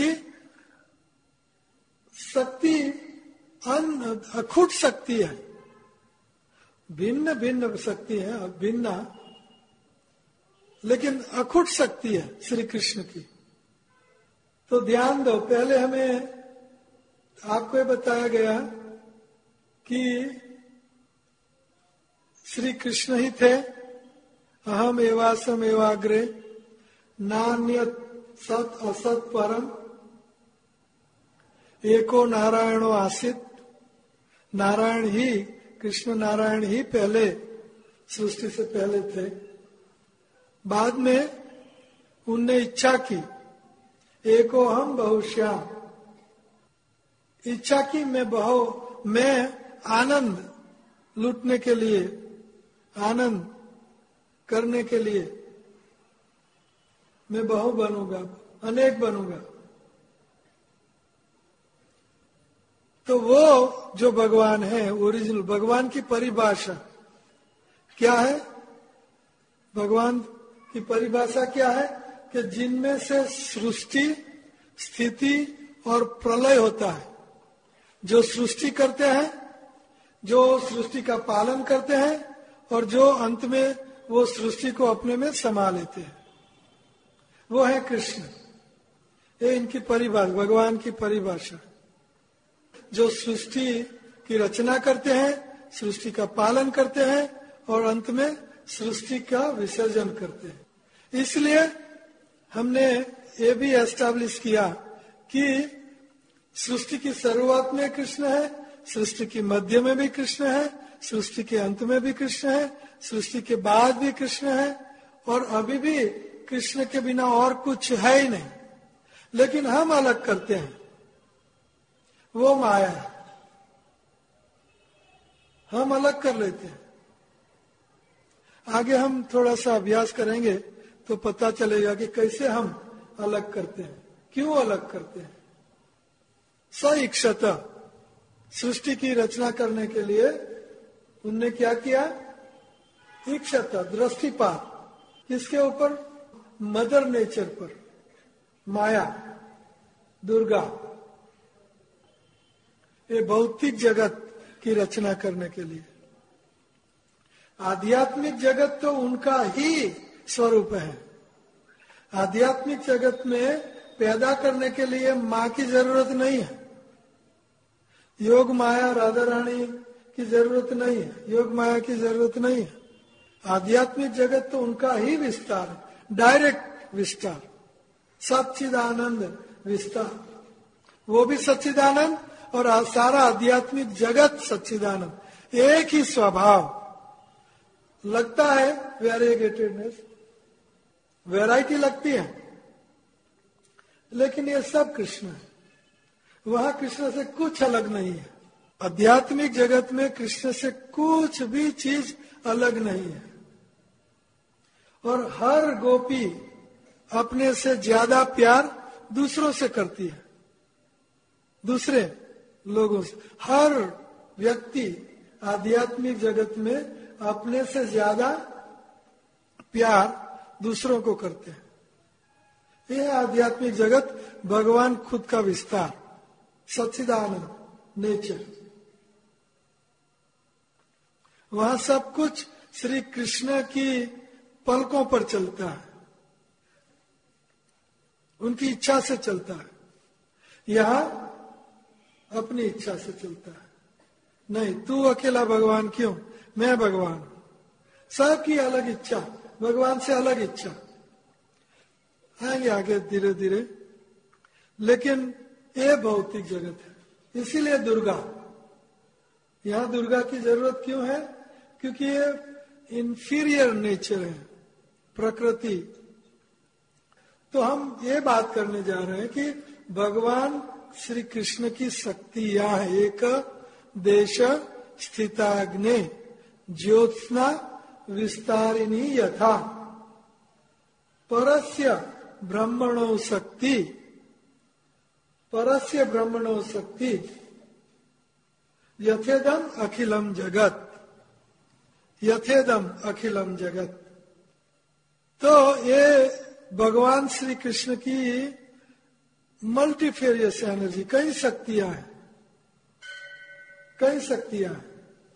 शक्ति अखुट शक्ति है। भिन्न भिन्न शक्ति है, भिन्न, लेकिन अखुट शक्ति है श्री कृष्ण की। तो ध्यान दो, पहले हमें आपको बताया गया कि श्री कृष्ण ही थे। अहम एवासम एवाग्रे नान्यत सत असत परम एको नारायणो आसित। नारायण ही, कृष्ण नारायण ही पहले, सृष्टि से पहले थे। बाद में उनने इच्छा की, एको हम बहुश्याम, इच्छा की मैं आनंद लूटने के लिए, आनंद करने के लिए मैं बहु बनूंगा, अनेक बनूंगा। तो वो जो भगवान है, ओरिजिनल भगवान की परिभाषा क्या है? भगवान की परिभाषा क्या है? कि जिनमें से सृष्टि, स्थिति और प्रलय होता है। जो सृष्टि करते हैं, जो सृष्टि का पालन करते हैं और जो अंत में वो सृष्टि को अपने में समा लेते हैं, वो है कृष्ण। ये इनकी परिभाषा, भगवान की परिभाषा। जो सृष्टि की रचना करते हैं, सृष्टि का पालन करते हैं और अंत में सृष्टि का विसर्जन करते हैं। इसलिए हमने ये भी एस्टैब्लिश किया कि सृष्टि की शुरुआत में कृष्ण है, सृष्टि की मध्य में भी कृष्ण है, सृष्टि के अंत में भी कृष्ण है, सृष्टि के बाद भी कृष्ण है और अभी भी कृष्ण के बिना और कुछ है ही नहीं। लेकिन हम अलग करते हैं, वो माया है, हम अलग कर लेते हैं। आगे हम थोड़ा सा अभ्यास करेंगे तो पता चलेगा कि कैसे हम अलग करते हैं, क्यों अलग करते हैं। सईक्षत, सृष्टि की रचना करने के लिए उनने क्या किया? इक्षत, दृष्टिपात, किसके ऊपर? मदर नेचर पर, माया, दुर्गा। ये भौतिक जगत की रचना करने के लिए। आध्यात्मिक जगत तो उनका ही स्वरूप है। आध्यात्मिक जगत में पैदा करने के लिए माँ की जरूरत नहीं है, योग माया राधा रानी की जरूरत नहीं है, योग माया की जरूरत नहीं है। आध्यात्मिक जगत तो उनका ही विस्तार है, डायरेक्ट विस्तार, सच्चिदानंद विस्तार। वो भी सच्चिदानंद और सारा आध्यात्मिक जगत सच्चिदानंद, एक ही स्वभाव। लगता है वेरिएटेडनेस, वैरायटी लगती है, लेकिन ये सब कृष्ण है। वहां कृष्ण से कुछ अलग नहीं है। आध्यात्मिक जगत में कृष्ण से कुछ भी चीज अलग नहीं है। और हर गोपी अपने से ज्यादा प्यार दूसरों से करती है, दूसरे लोगों से। हर व्यक्ति आध्यात्मिक जगत में अपने से ज्यादा प्यार दूसरों को करते हैं। यह आध्यात्मिक जगत भगवान खुद का विस्तार, सच्चिदानंद नेचर। वहां सब कुछ श्री कृष्ण की पलकों पर चलता है, उनकी इच्छा से चलता है। यहां अपनी इच्छा से चलता है। नहीं, तू अकेला भगवान क्यों, मैं भगवान हूं। सबकी अलग इच्छा, भगवान से अलग इच्छा। आएंगे आगे धीरे धीरे। लेकिन ये भौतिक जगत है, इसीलिए दुर्गा। यहां दुर्गा की जरूरत क्यों है? क्योंकि ये इंफीरियर नेचर है, प्रकृति। तो हम ये बात करने जा रहे हैं कि भगवान श्री कृष्ण की शक्तियां हैं। एक देश स्थिताग्ने ज्योत्स्ना विस्तारिणी यथा परस्य ब्रह्मणो शक्ति, परस्य ब्रह्मणो शक्ति यथेदम अखिलम जगत, यथेदम अखिलम जगत। तो ये भगवान श्री कृष्ण की मल्टीफेरियस एनर्जी, कई शक्तियां हैं, कई शक्तियां हैं।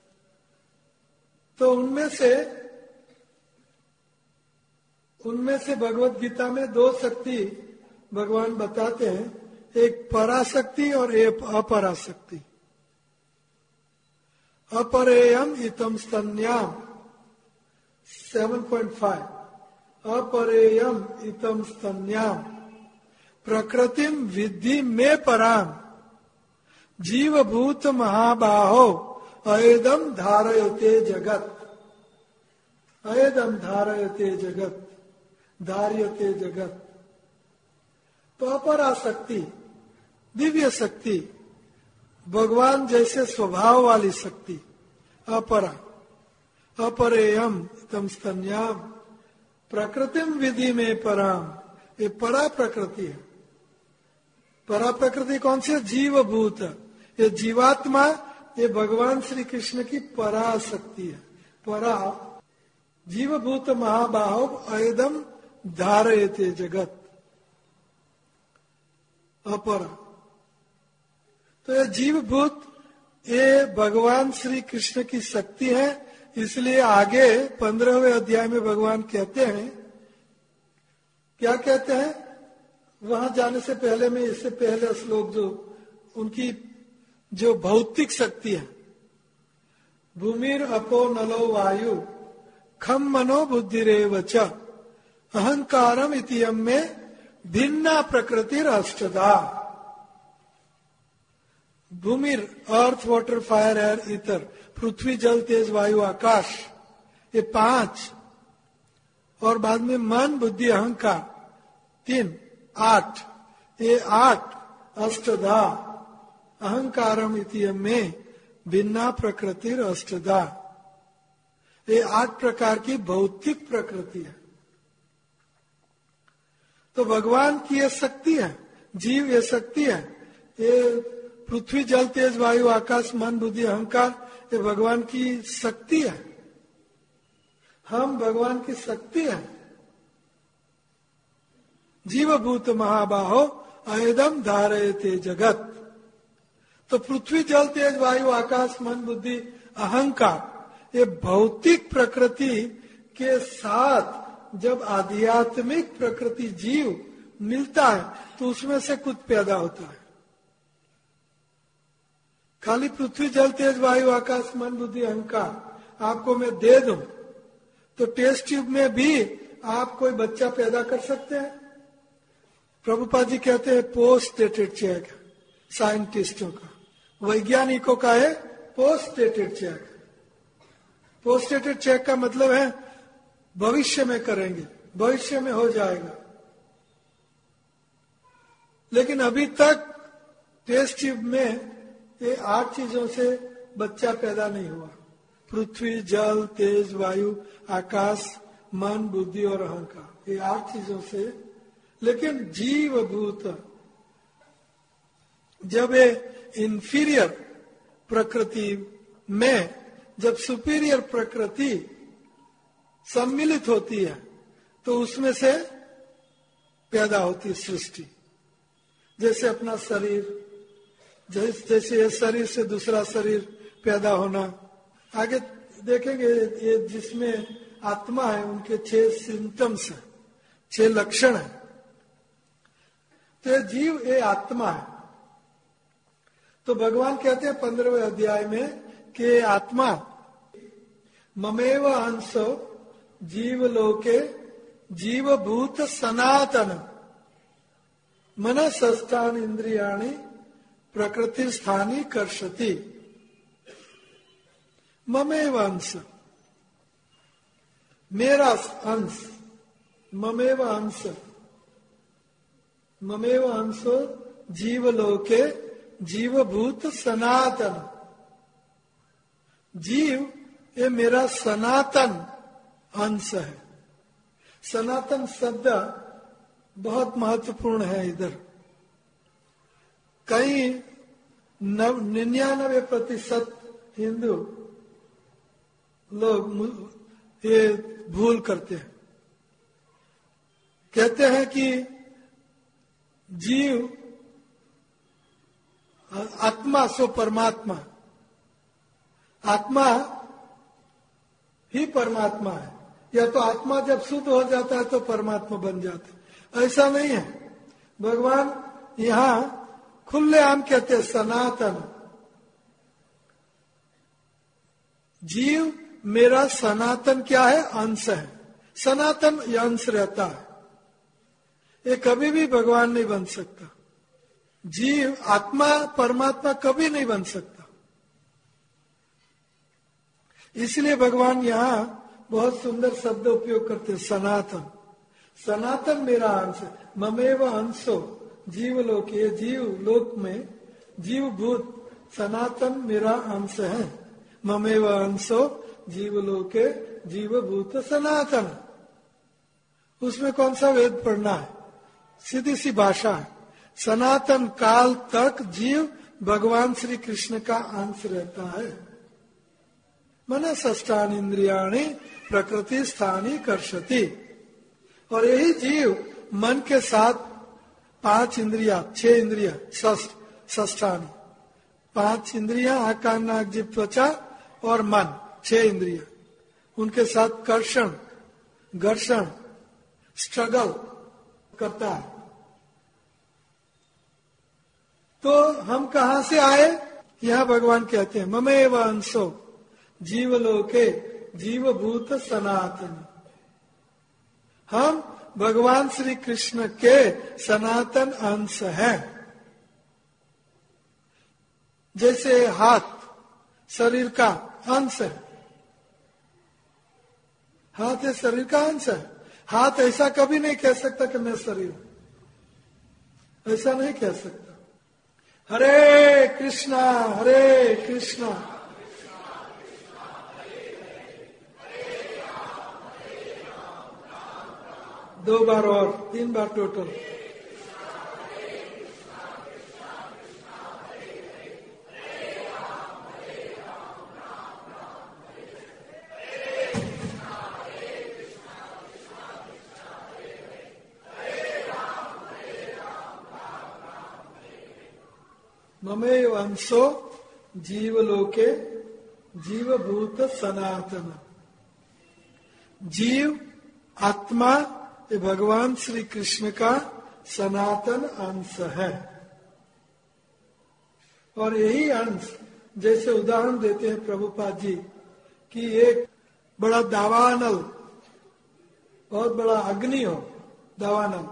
तो उनमें से भगवत गीता में दो शक्ति भगवान बताते हैं, एक पराशक्ति और एक अपराशक्ति। अपरेयम इतम स्तन्याम 7.5, अपरेयम इतम स्तन्याम प्रकृतिम विद्धि में पराम जीवभूत महाबाहो अयदम धारयते जगत, अयदम धारयते जगत, धार्यते जगत। तो अपराशक्ति, दिव्य शक्ति, भगवान जैसे स्वभाव वाली शक्ति, अपरा। अपरेयम तम स्तन्याम प्रकृतिम विधि में पराम, ये परा प्रकृति है। परा प्रकृति कौन सी है? जीवभूत। ये जीवात्मा, ये भगवान श्री कृष्ण की पराशक्ति है। परा जीवभूत महाबाहो अयदम धारयते जगत, अपरा। तो ये जीवभूत, ये भगवान श्री कृष्ण की शक्ति है। इसलिए आगे 15वें अध्याय में भगवान कहते हैं, क्या कहते हैं? वहां जाने से पहले में, इससे पहले श्लोक जो उनकी जो भौतिक शक्ति है, भूमिर अपो नलो वायु खम मनो बुद्धिरेव च अहंकारम इतियम में भिन्ना प्रकृतिर अष्टधा। भूमिर earth water fire air ether, पृथ्वी जल तेज वायु आकाश, ये 5, और बाद में मन बुद्धि अहंकार 3, 8, ये 8 अष्टधा। अहंकारम इतियम में भिन्ना प्रकृतिर अष्टधा, ये 8 प्रकार की भौतिक प्रकृति है। तो भगवान की ये शक्ति है, जीव ये शक्ति है। ये पृथ्वी जल तेज वायु आकाश मन बुद्धि अहंकार, ये भगवान की शक्ति है। हम भगवान की शक्ति है। जीवभूत महाबाहो अयदम धारयते जगत। तो पृथ्वी जल तेज वायु आकाश मन बुद्धि अहंकार, ये भौतिक प्रकृति के साथ जब आध्यात्मिक प्रकृति जीव मिलता है तो उसमें से कुछ पैदा होता है। खाली पृथ्वी जल तेज वायु आकाश मन बुद्धि अहंकार आपको मैं दे दूं तो टेस्ट ट्यूब में भी आप कोई बच्चा पैदा कर सकते हैं। प्रभुपाद जी कहते हैं पोस्ट डेटेड चेक, साइंटिस्टों का, वैज्ञानिकों का है post dated cheque. Post dated cheque का मतलब है भविष्य में करेंगे, भविष्य में हो जाएगा। लेकिन अभी तक टेस्ट ट्यूब में ये 8 चीजों से बच्चा पैदा नहीं हुआ। पृथ्वी जल तेज वायु आकाश मन बुद्धि और अहंकार, ये 8 चीजों से। लेकिन जीव भूत जब ये इंफीरियर प्रकृति में जब सुपीरियर प्रकृति सम्मिलित होती है तो उसमें से पैदा होती है सृष्टि। जैसे अपना शरीर, जैसे ये शरीर से दूसरा शरीर पैदा होना। आगे देखेंगे ये जिसमें आत्मा है उनके 6 सिम्टम्स हैं, 6 लक्षण हैं। तो ये जीव ये आत्मा है। तो भगवान कहते हैं 15वें अध्याय में कि आत्मा ममेव अंशो जीव लोके जीवभूत सनातन मनसष्टान इंद्रियाणि प्रकृति स्थानी कर्षति। ममेव अंश, मेरा अंश, ममेव अंश, ममेव अंशो जीवलोके जीवभूत सनातन। जीव ये मेरा सनातन अंश है। सनातन शब्द बहुत महत्वपूर्ण है। इधर कई 99% हिंदू लोग ये भूल करते हैं। कहते हैं कि जीव आत्मा सो परमात्मा, आत्मा ही परमात्मा है, या तो आत्मा जब शुद्ध हो जाता है तो परमात्मा बन जाता है। ऐसा नहीं है। भगवान यहां खुलेआम कहते हैं सनातन। जीव मेरा सनातन क्या है? अंश है। सनातन अंश रहता है, ये कभी भी भगवान नहीं बन सकता। जीव आत्मा परमात्मा कभी नहीं बन सकता। इसलिए भगवान यहां बहुत सुंदर शब्द उपयोग करते हैं, सनातन। सनातन मेरा अंश है। ममेव अंशो जीवलोक, ये जीव लोक में जीवभूत सनातन मेरा अंश है। ममेव अंशो जीवलोके जीवभूत सनातन। उसमें कौन सा वेद पढ़ना है? सीधी सी भाषा है। सनातन काल तक जीव भगवान श्री कृष्ण का अंश रहता है। मनसष्टान इंद्रियाणि प्रकृति स्थानी कर्षति। और यही जीव मन के साथ 5 इंद्रिया, 6 इंद्रिया, षष्ठानी 5 इंद्रिया, आँख कान नाक जीभ त्वचा और मन 6 इंद्रिया, उनके साथ कर्षण घर्षण स्ट्रगल करता है। तो हम कहां से आए? यहां भगवान कहते हैं ममेव अंशो जीवलोके जीवभूत सनातन। हम भगवान श्री कृष्ण के सनातन अंश हैं। जैसे हाथ शरीर का अंश है, हाथ ये शरीर का अंश है। हाथ ऐसा कभी नहीं कह सकता कि मैं शरीर हूं, ऐसा नहीं कह सकता। हरे कृष्णा हरे कृष्णा, 2 बार और 3 बार टोटल। ममेव अंशो जीवलोके जीवभूत सनातन। जीव आत्मा ये भगवान श्री कृष्ण का सनातन अंश है। और यही अंश, जैसे उदाहरण देते हैं प्रभुपाद जी कि एक बड़ा दावानल, बहुत बड़ा अग्नि हो, दावानल,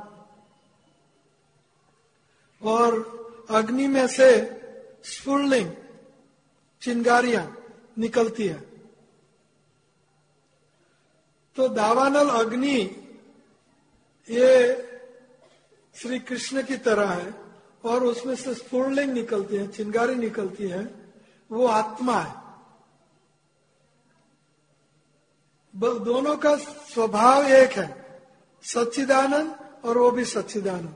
और अग्नि में से स्फुलिंग चिंगारियां निकलती है। तो दावानल अग्नि ये श्री कृष्ण की तरह है, और उसमें से स्फुलिंग निकलती है, चिंगारी निकलती है, वो आत्मा है। दोनों का स्वभाव एक है, सच्चिदानंद, और वो भी सच्चिदानंद।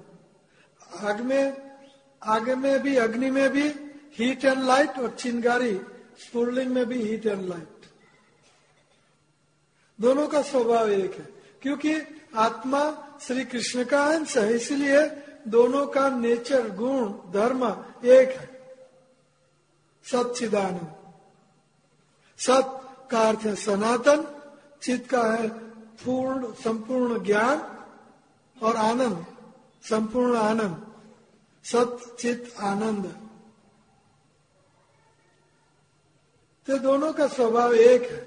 आगे में भी, अग्नि में भी हीट एंड लाइट, और चिंगारी स्फुलिंग में भी हीट एंड लाइट। दोनों का स्वभाव एक है, क्योंकि आत्मा श्री कृष्ण का अंश है, इसलिए दोनों का नेचर, गुण, धर्म एक है, सच्चिदानंद। सत का अर्थ है सनातन, चित का है पूर्ण संपूर्ण ज्ञान, और आनंद संपूर्ण आनंद, सत चित आनंद। तो दोनों का स्वभाव एक है।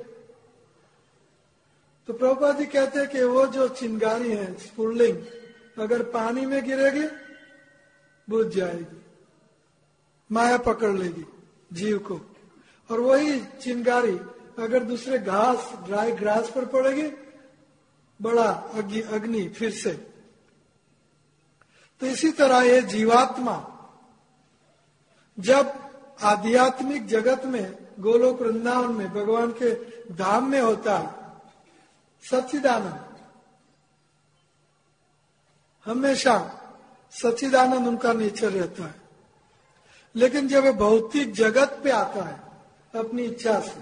तो प्रभुपाद जी कहते हैं कि वो जो चिंगारी है स्फुलिंग, अगर पानी में गिरेगी बुझ जाएगी, माया पकड़ लेगी जीव को। और वही चिंगारी अगर दूसरे घास, ड्राई ग्रास पर पड़ेगी, बड़ा अग्नि फिर से। तो इसी तरह ये जीवात्मा जब आध्यात्मिक जगत में, गोलोक वृंदावन में, भगवान के धाम में होता है, सच्चिदानंद, हमेशा सच्चिदानंद उनका नेचर रहता है। लेकिन जब ये भौतिक जगत पे आता है अपनी इच्छा से,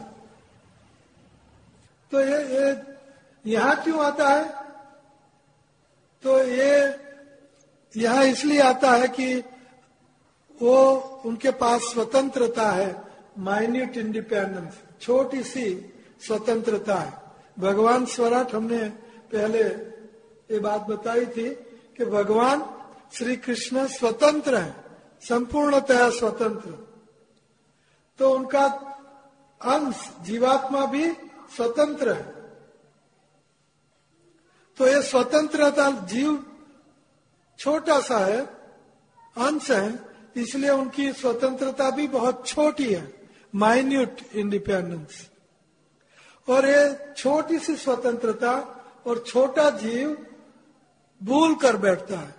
तो ये यहां क्यों आता है? तो ये यहां इसलिए आता है कि वो उनके पास स्वतंत्रता है, माइन्यूट इंडिपेंडेंस, छोटी सी स्वतंत्रता है। भगवान स्वराट, हमने पहले ये बात बताई थी कि भगवान श्री कृष्ण स्वतंत्र है, संपूर्णतया स्वतंत्र। तो उनका अंश जीवात्मा भी स्वतंत्र है। तो ये स्वतंत्रता, जीव छोटा सा है, अंश है, इसलिए उनकी स्वतंत्रता भी बहुत छोटी है, माइन्यूट इंडिपेंडेंस। और ये छोटी सी स्वतंत्रता और छोटा जीव भूल कर बैठता है।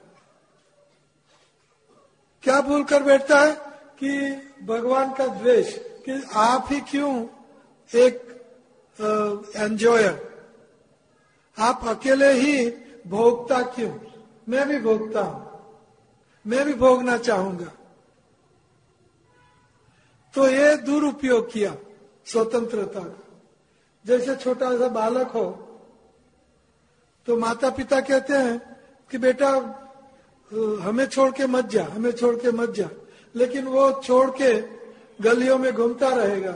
क्या भूल कर बैठता है? कि भगवान का द्वेष, कि आप ही क्यों एक एंजॉयर, आप अकेले ही भोगता क्यों? मैं भी भोगता हूं, मैं भी भोगना चाहूंगा। तो ये दुरुपयोग किया स्वतंत्रता का। जैसे छोटा सा बालक हो तो माता पिता कहते हैं कि बेटा हमें छोड़ के मत जा, हमें छोड़ के मत जा, लेकिन वो छोड़ के गलियों में घूमता रहेगा।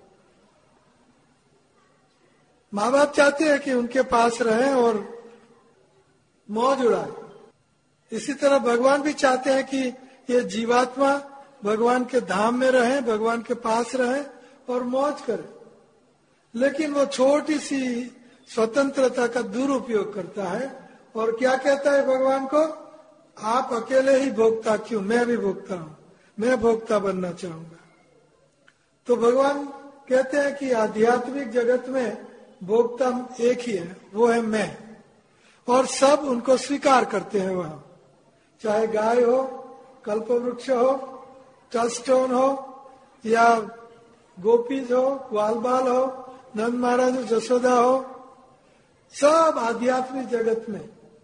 माँ बाप चाहते हैं कि उनके पास रहे और मौज उड़ाए। इसी तरह भगवान भी चाहते हैं कि ये जीवात्मा भगवान के धाम में रहे, भगवान के पास रहे और मौज करे। लेकिन वो छोटी सी स्वतंत्रता का दुरुपयोग करता है और क्या कहता है भगवान को? आप अकेले ही भोगता क्यों? मैं भी भोगता हूं, मैं भोगता बनना चाहूंगा। तो भगवान कहते हैं कि आध्यात्मिक जगत में भोगता एक ही है, वो है मैं। और सब उनको स्वीकार करते हैं वहां, चाहे गाय हो, कल्पवृक्ष हो, टस्टोन हो, या गोपीज हो, ग्वाल बाल हो, नंद महाराज हो, जसोदा हो, सब आध्यात्मिक जगत में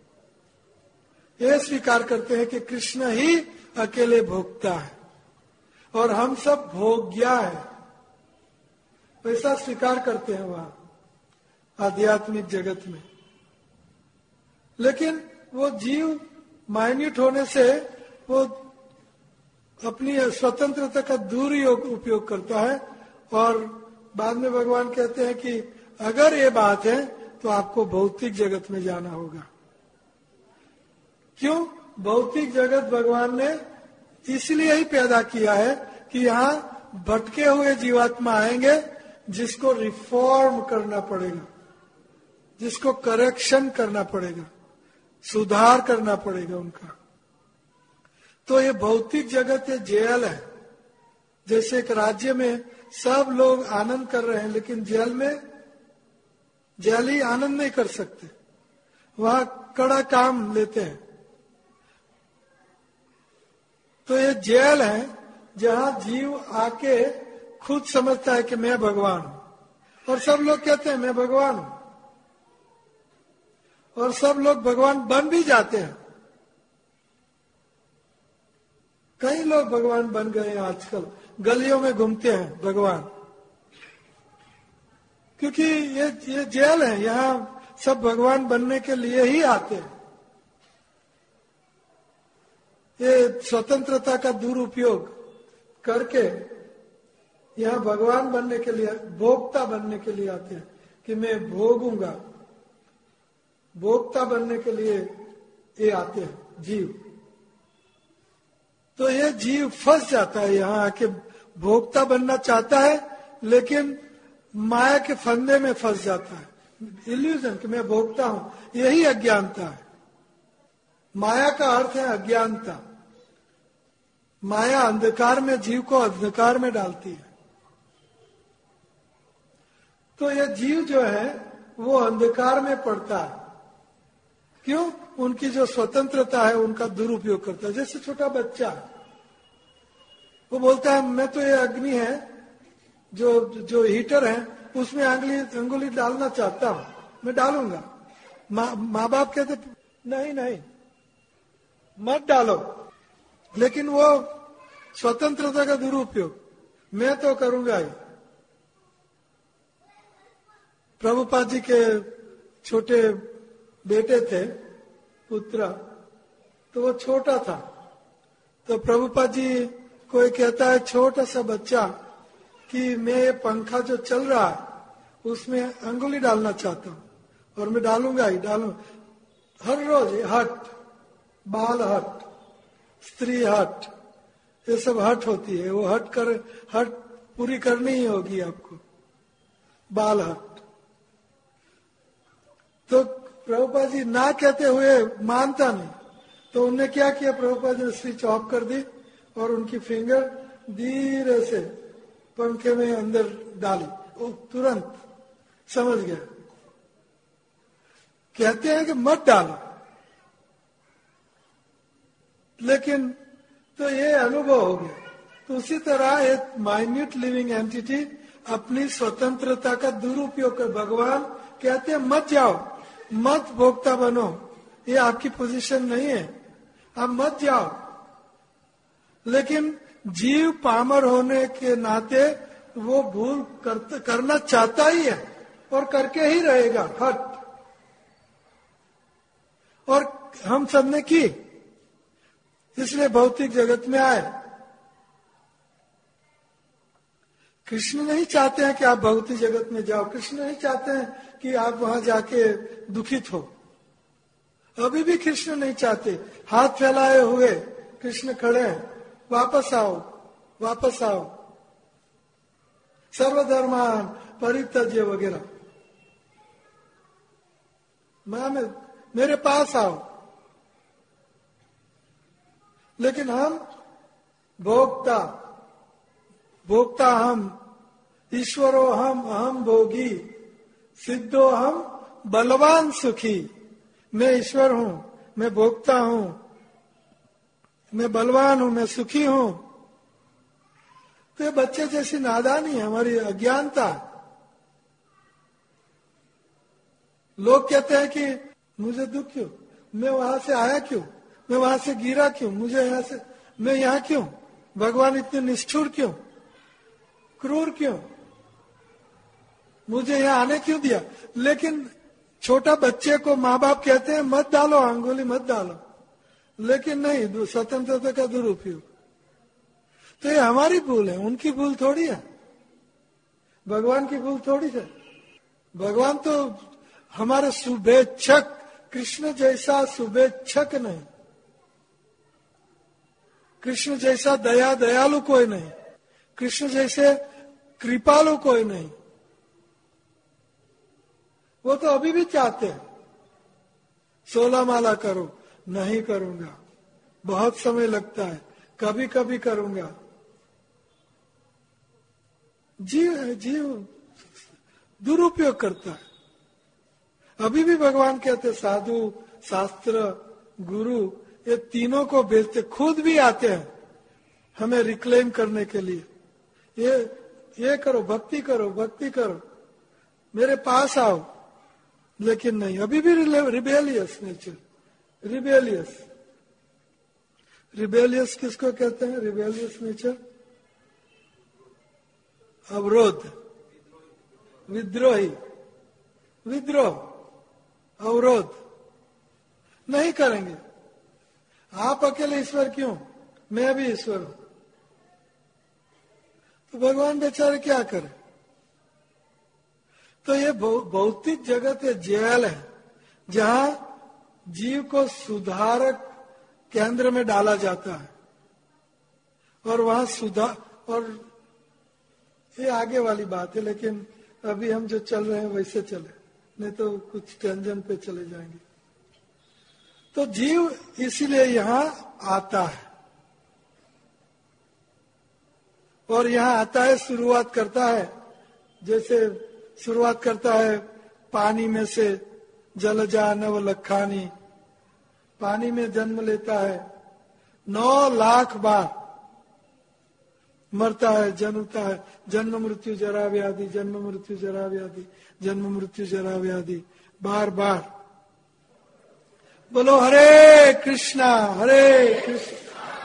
ये स्वीकार करते हैं कि कृष्ण ही अकेले भोगता है और हम सब भोग्या है, वैसा स्वीकार करते हैं वहां आध्यात्मिक जगत में। लेकिन वो जीव माइन्यूट होने से वो अपनी स्वतंत्रता का उपयोग करता है। और बाद में भगवान कहते हैं कि अगर ये बात है तो आपको भौतिक जगत में जाना होगा। क्यों? भौतिक जगत भगवान ने इसलिए ही पैदा किया है कि यहाँ भटके हुए जीवात्मा आएंगे, जिसको रिफॉर्म करना पड़ेगा, जिसको करेक्शन करना पड़ेगा, सुधार करना पड़ेगा उनका। तो ये भौतिक जगत ये जेल है। जैसे एक राज्य में सब लोग आनंद कर रहे हैं, लेकिन जेल में जेली आनंद नहीं कर सकते, वहां कड़ा काम लेते हैं। तो ये जेल है जहां जीव आके खुद समझता है कि मैं भगवान हूं, और सब लोग कहते हैं मैं भगवान हूं, और सब लोग भगवान बन भी जाते हैं। कई लोग भगवान बन गए हैं आजकल, गलियों में घूमते हैं भगवान, क्योंकि ये जेल है, यहाँ सब भगवान बनने के लिए ही आते हैं। ये स्वतंत्रता का दुरुपयोग करके यहाँ भगवान बनने के लिए, भोक्ता बनने के लिए आते हैं कि मैं भोगूंगा। भोक्ता बनने के लिए ये आते हैं जीव। तो ये जीव फंस जाता है यहाँ आके, भोक्ता बनना चाहता है लेकिन माया के फंदे में फंस जाता है। इल्यूजन कि मैं भोक्ता हूं, यही अज्ञानता है। माया का अर्थ है अज्ञानता। माया अंधकार में जीव को अंधकार में डालती है। तो यह जीव जो है वो अंधकार में पड़ता है। क्यों? उनकी जो स्वतंत्रता है उनका दुरुपयोग करता है। जैसे छोटा बच्चा, वो बोलता है मैं तो ये अग्नि है, जो हीटर है, उसमें अंगुली डालना चाहता हूं, मैं डालूंगा। माँ बाप कहते नहीं नहीं मत डालो, लेकिन वो स्वतंत्रता का दुरुपयोग, मैं तो करूंगा ही। प्रभुपाद जी के छोटे बेटे थे, पुत्र, तो वो छोटा था। तो प्रभुपाद जी कोई कहता है छोटा सा बच्चा कि मैं ये पंखा जो चल रहा है उसमें अंगुली डालना चाहता हूं, और मैं डालूंगा ही डालूंगा। हर रोज हट, बाल हट, स्त्री हट, ये सब हट होती है। वो हट पूरी करनी ही होगी आपको, बाल हट। तो प्रभुपाद जी ना कहते हुए मानता नहीं, तो उनने क्या किया, प्रभुपाद जी ने स्विच ऑफ कर दी और उनकी फिंगर धीरे से पंखे में अंदर डाली। वो तुरंत समझ गया। कहते हैं कि मत डालो, लेकिन तो ये अनुभव हो गया। तो उसी तरह एक माइन्यूट लिविंग एंटिटी अपनी स्वतंत्रता का दुरुपयोग कर, भगवान कहते हैं मत जाओ, मत भोक्ता बनो, ये आपकी पोजीशन नहीं है, आप मत जाओ। लेकिन जीव पामर होने के नाते वो भूल करना चाहता ही है और करके ही रहेगा, हट। और हम सबने की, इसलिए भौतिक जगत में आए। कृष्ण नहीं चाहते हैं कि आप भौतिक जगत में जाओ, कृष्ण नहीं चाहते हैं कि आप वहां जाके दुखित हो। अभी भी कृष्ण नहीं चाहते। हाथ फैलाए हुए कृष्ण खड़े हैं, वापस आओ, वापस आओ, सर्वधर्मान परित्यज्य वगैरह, मेरे पास आओ। लेकिन हम भोक्ता, भोक्ता हम, ईश्वरो हम अहम भोगी, सिद्धो हम बलवान सुखी। मैं ईश्वर हूं, मैं भोक्ता हूं, मैं बलवान हूं, मैं सुखी हूं। तो ये बच्चे जैसी नादानी है, हमारी अज्ञानता। लोग कहते हैं कि मुझे दुख क्यों, मैं वहां से आया क्यों, मैं वहां से गिरा क्यों, मुझे यहां से, मैं यहां क्यों, भगवान इतने निष्ठुर क्यों, क्रूर क्यों, मुझे यहां आने क्यों दिया। लेकिन छोटा बच्चे को माँ बाप कहते हैं मत डालो, अंगुली मत डालो, लेकिन नहीं, स्वतंत्रता का दुरुपयोग। तो ये हमारी भूल है, उनकी भूल थोड़ी है, भगवान की भूल थोड़ी है। भगवान तो हमारे शुभेच्छक, कृष्ण जैसा शुभेच्छक नहीं, कृष्ण जैसा दयालु कोई नहीं, कृष्ण जैसे कृपालु कोई नहीं। वो तो अभी भी चाहते हैं 16 माला करो, नहीं करूंगा, बहुत समय लगता है, कभी कभी करूंगा। जीव दुरुपयोग करता है। अभी भी भगवान कहते साधु, शास्त्र, गुरु, ये तीनों को बेचते, खुद भी आते हैं हमें रिक्लेम करने के लिए। ये करो, भक्ति करो, भक्ति करो, मेरे पास आओ। लेकिन नहीं, अभी भी रिबेलियस नेचर, रिबेलियस किसको कहते हैं? रिबेलियस नेचर, अवरोध, विद्रोह, अवरोध। नहीं करेंगे। आप अकेले ईश्वर क्यों? मैं भी ईश्वर हूं। तो भगवान बेचारे क्या करें? तो ये भौतिक जगत है, जेल है, जहां जीव को सुधारक केंद्र में डाला जाता है और वहां और ये आगे वाली बात है, लेकिन अभी हम जो चल रहे हैं वैसे चले, नहीं तो कुछ टेंशन पे चले जाएंगे। तो जीव इसीलिए यहां आता है, और यहां आता है, शुरुआत करता है, जैसे शुरुआत करता है पानी में से, जलजा नव लखानी, पानी में जन्म लेता है, 9 लाख बार मरता है, जन्मता है, जन्म मृत्यु जरा व्याधि, जन्म मृत्यु जरा व्याधि, जन्म मृत्यु जरा व्याधि, बार बार। बोलो हरे कृष्णा, हरे कृष्ण,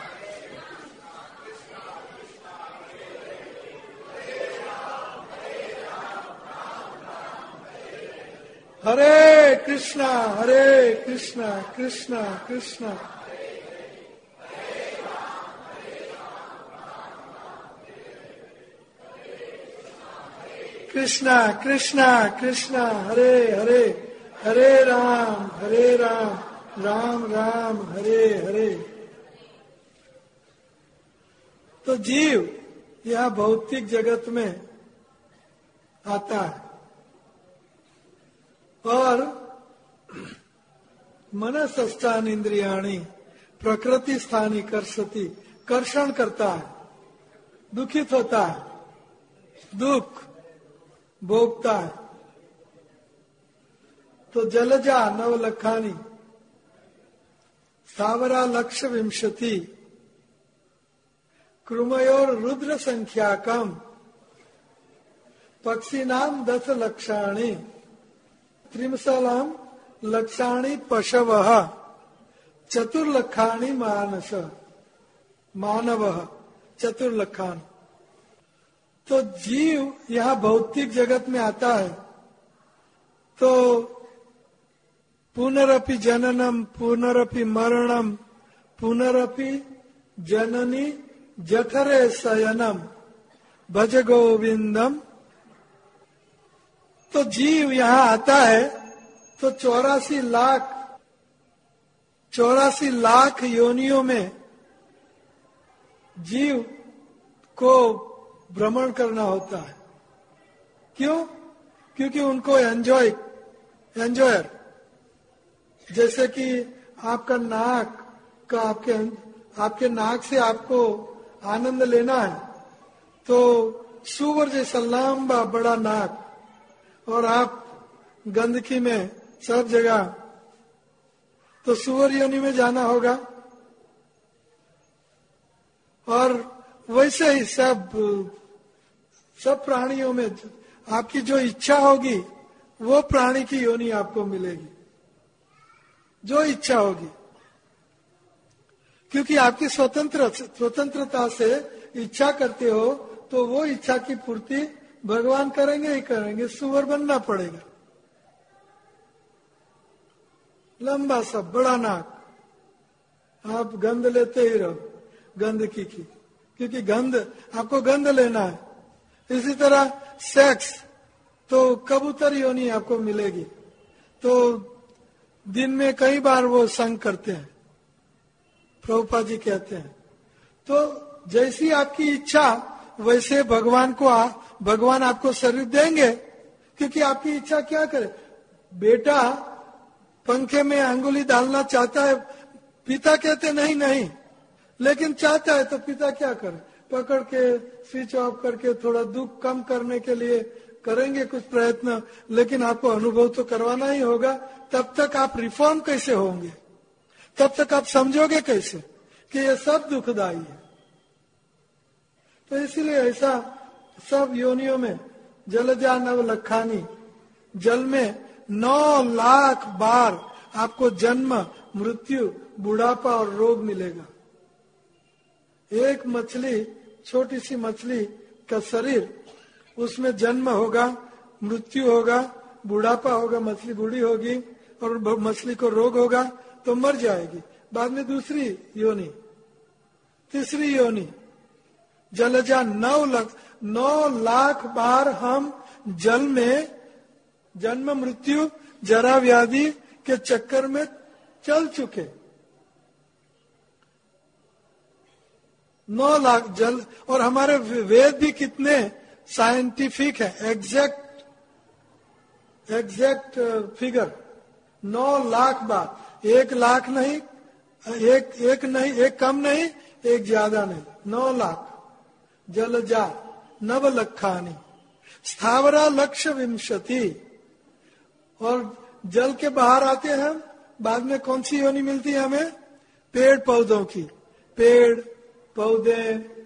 हरे कृष्णा, हरे कृष्णा, कृष्णा कृष्णा, कृष्णा कृष्णा कृष्णा, हरे हरे, हरे राम, राम राम, हरे हरे। तो जीव यह भौतिक जगत में आता है और मनसस्थान इंद्रियाणी प्रकृति स्थानी कर्षति, कर्षण करता है, दुखित होता है, दुख भोगता है। तो जलजा नवलखानी, स्थावरा लक्ष्य विंशति, कृमयोर रुद्र संख्याकम, पक्षी नाम 10 लक्षाणी, त्रिमसलाम लक्षाणी पशवः, चतुर्लक्षाणी मानवः, चतुर्लक्षाणी। तो जीव यह भौतिक जगत में आता है तो पुनरपि जननम, पुनरपि मरणम, पुनरपि जननी जठरे शयनम, भज गोविंदम। तो जीव यहाँ आता है तो 84 लाख योनियों में जीव को भ्रमण करना होता है। क्यों? क्योंकि उनको एंजॉयर, जैसे कि आपका नाक का, आपके नाक से आपको आनंद लेना है, तो सुअर जैसा लंबा बड़ा नाक, और आप गंदगी में सब जगह, तो सुअर योनि में जाना होगा। और वैसे ही सब प्राणियों में आपकी जो इच्छा होगी वो प्राणी की योनि आपको मिलेगी, जो इच्छा होगी, क्योंकि आपकी स्वतंत्रता से इच्छा करते हो तो वो इच्छा की पूर्ति भगवान करेंगे ही करेंगे। सुअर बनना पड़ेगा, लंबा सा बड़ा नाक, आप गंध लेते ही रहो गंदगी की, क्योंकि गंध, आपको गंध लेना है। इसी तरह सेक्स, तो कबूतर योनि आपको मिलेगी, तो दिन में कई बार वो संग करते हैं, प्रभुपाद जी कहते हैं। तो जैसी आपकी इच्छा वैसे भगवान आपको शरीर देंगे, क्योंकि आपकी इच्छा क्या करे। बेटा पंखे में अंगुली डालना चाहता है, पिता कहते नहीं नहीं, लेकिन चाहता है, तो पिता क्या करे, पकड़ के स्विच ऑफ करके थोड़ा दुख कम करने के लिए करेंगे कुछ प्रयत्न, लेकिन आपको अनुभव तो करवाना ही होगा। तब तक आप रिफॉर्म कैसे होंगे, तब तक आप समझोगे कैसे कि ये सब दुखदाई है। तो इसीलिए ऐसा सब योनियों में जलजा नव लखानी, जल में 9 लाख बार आपको जन्म, मृत्यु, बुढ़ापा और रोग मिलेगा। एक मछली, छोटी सी मछली का शरीर, उसमें जन्म होगा, मृत्यु होगा, बुढ़ापा होगा, मछली बूढ़ी होगी और मछली को रोग होगा तो मर जाएगी। बाद में दूसरी योनि, तीसरी योनि, जलजा 9 लाख बार हम जल में जन्म, मृत्यु, जरा व्याधि के चक्कर में चल चुके। 9 लाख जल, और हमारे वेद भी कितने साइंटिफिक है, एग्जैक्ट फिगर। 9 लाख बार, 1 लाख नहीं, एक नहीं, एक कम नहीं, एक ज्यादा नहीं, 9 लाख। जलजा नव लखानी स्थावरा लक्ष्य विंशति। और जल के बाहर आते हैं हम, बाद में कौन सी योनि मिलती है हमें, पेड़ पौधों की, पेड़ पौधे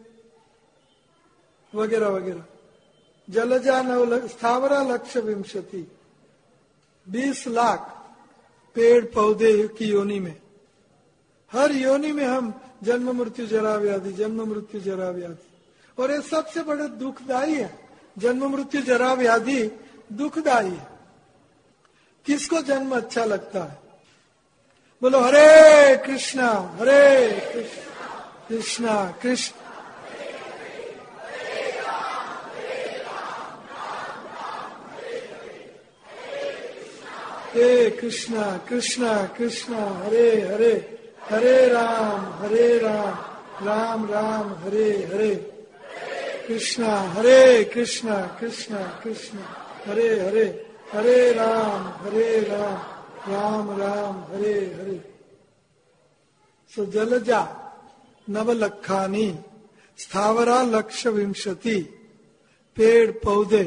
वगैरह वगैरह। जलजा नव स्थावरा लक्ष्य विंशति, 20 लाख पेड़ पौधे की योनि में। हर योनि में हम जन्म मृत्यु जरा व्याधि, जन्म मृत्यु जरा व्याधि, और ये सबसे बड़े दुखदाई है। जन्म मृत्यु जरा व्याधि दुखदाई है। किसको जन्म अच्छा लगता है, बोलो हरे कृष्णा कृष्णा कृष्ण हे कृष्णा कृष्णा कृष्णा हरे हरे, हरे राम राम राम हरे हरे, कृष्णा कृष्णा कृष्णा हरे हरे, हरे राम राम राम हरे हरे। सो जलजा नवलखानी स्थावरा लक्ष्य विंशति, पेड़ पौधे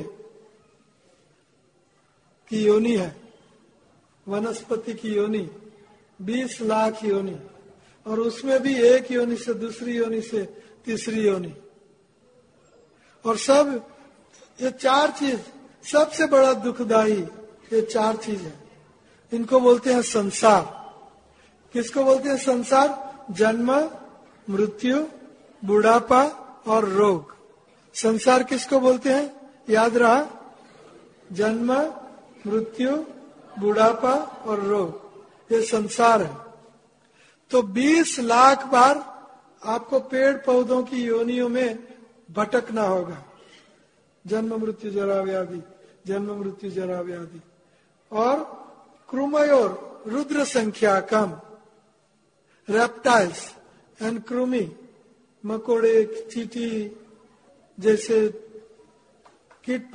की योनि है, वनस्पति की योनि 20 लाख योनि, और उसमें भी एक योनि से दूसरी योनि से तीसरी योनि। और सब ये 4 चीज सबसे बड़ा दुखदाई, ये 4 चीज है। इनको बोलते हैं संसार। किसको बोलते हैं संसार, जन्म, मृत्यु, बुढ़ापा और रोग। संसार किसको बोलते हैं, याद रहा, जन्म, मृत्यु, बुढ़ापा और रोग, ये संसार है। तो 20 लाख बार आपको पेड़ पौधों की योनियों में भटकना होगा। जन्म मृत्यु जरा व्याधि, जन्म मृत्यु जरा व्याधि। और कृमयोर रुद्र संख्या कम, रेप्टाइल्स एंड कृमि, मकोड़े, चींटी जैसे कीट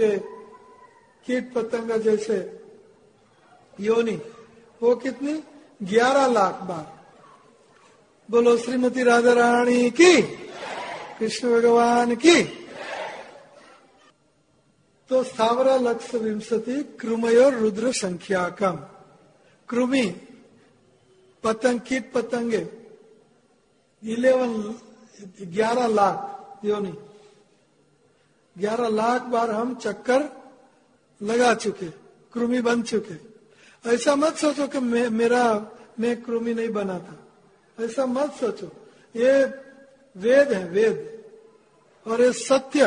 पतंगा जैसे योनि, वो कितनी 11 लाख बार। बोलो श्रीमती राधा रानी की, कृष्ण भगवान की। तो स्थावरा लक्ष्य विंशति कृमयोर रुद्र संख्या कम। कृमि पतंग, कीट पतंगे 11 लाख योनि, 11 लाख बार हम चक्कर लगा चुके, कृमि बन चुके। ऐसा मत सोचो कि मैं कृमि नहीं बना था, ऐसा मत सोचो। ये वेद है, वेद, और ये सत्य।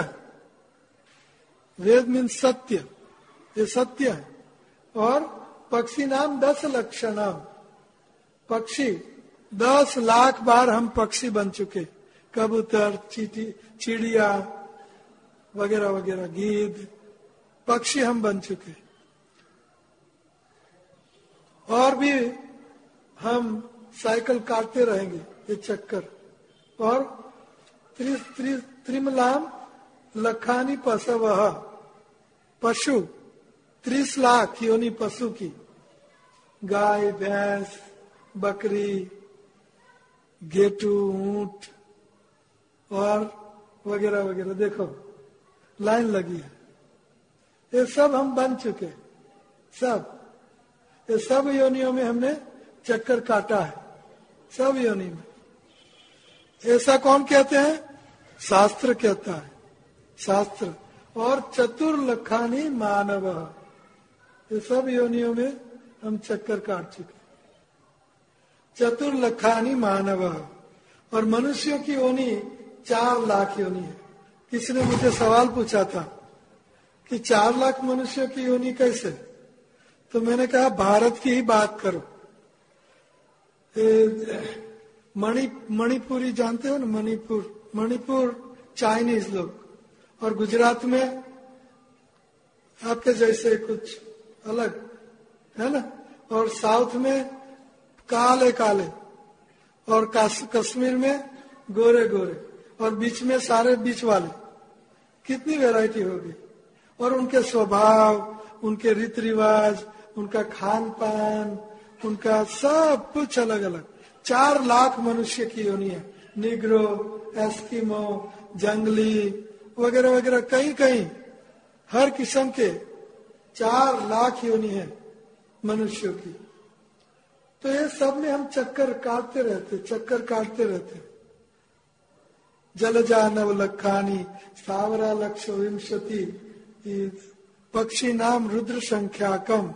वेद मीन्स सत्य, ये सत्य है। और पक्षी नाम 10 लक्षणम, पक्षी 10 लाख बार हम पक्षी बन चुके, कबूतर, चींटी, चिड़िया वगैरह वगैरह, गीद, पक्षी हम बन चुके। और भी हम साइकिल काटते रहेंगे ये चक्कर। और त्रिमलाम लखानी पशवः, पशु 30 लाख योनि पशु की, गाय, भैंस, बकरी, गेटू, ऊंट और वगैरह वगैरह। देखो लाइन लगी है। ये सब हम बन चुके, सब ये सब योनियों में हमने चक्कर काटा है, सब योनि में। ऐसा कौन कहते हैं? शास्त्र कहता है, शास्त्र। और चतुर्लखानी मानव, ये सब योनियों में हम चक्कर काट चुके। चतुर्लखानी मानव, और मनुष्यों की योनि 4 लाख योनि है। किसी ने मुझे सवाल पूछा था कि 4 लाख मनुष्यों की योनि कैसे? तो मैंने कहा भारत की ही बात करो। मणिपुरी जानते हो ना, मणिपुर चाइनीज लोग, और गुजरात में आपके जैसे कुछ अलग है ना, और साउथ में काले काले, और कश्मीर में गोरे गोरे, और बीच में सारे बीच वाले। कितनी वैरायटी होगी। और उनके स्वभाव, उनके रीति रिवाज, उनका खान पान, उनका सब कुछ अलग अलग। 4 लाख मनुष्य की योनि है। निग्रो, एस्किमो, जंगली वगैरह वगैरह, कहीं कहीं हर किस्म के 4 लाख योनि है मनुष्यों की। तो ये सब में हम चक्कर काटते रहते। जलजा नवलखानी स्थावरा लक्ष्य विंशति, पक्षी नाम रुद्र संख्याकम,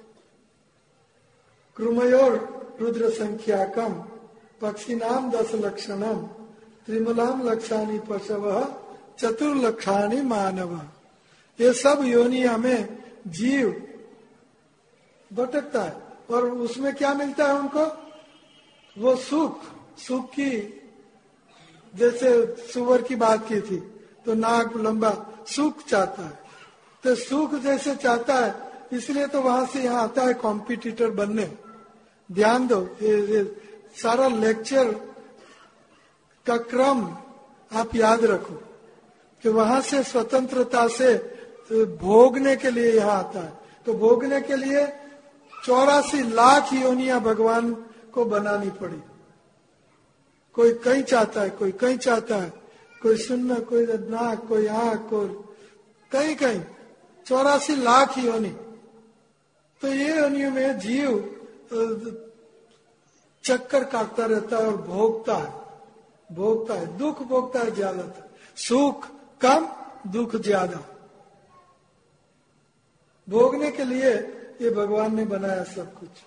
कृमयोर रुद्र संख्याकम, पक्षी नाम 10 लक्षणम, त्रिमलाम लक्षानी पशवः, चतुर्लक्षानी मानव। ये सब योनिया में जीव भटकता है। और उसमें क्या मिलता है उनको? वो सुख की, जैसे सुअर की बात की थी, तो नाक लंबा सुख चाहता है। तो सुख जैसे चाहता है, इसलिए तो वहां से यहाँ आता है कॉम्पिटिटर बनने। ध्यान दो, ये सारा लेक्चर का क्रम आप याद रखो कि वहां से स्वतंत्रता से भोगने के लिए यहाँ आता है। तो भोगने के लिए 84 लाख योनियां भगवान को बनानी पड़ी। कोई कहीं चाहता है, कोई कहीं चाहता है, कोई सुनना, कोई नाक, कोई आंख, कोई कहीं कहीं 84 लाख योनि। तो ये योनियों में जीव चक्कर काटता रहता है और भोगता है, दुख भोगता है ज्यादातर। सुख कम, दुख ज्यादा। भोगने के लिए ये भगवान ने बनाया सब कुछ।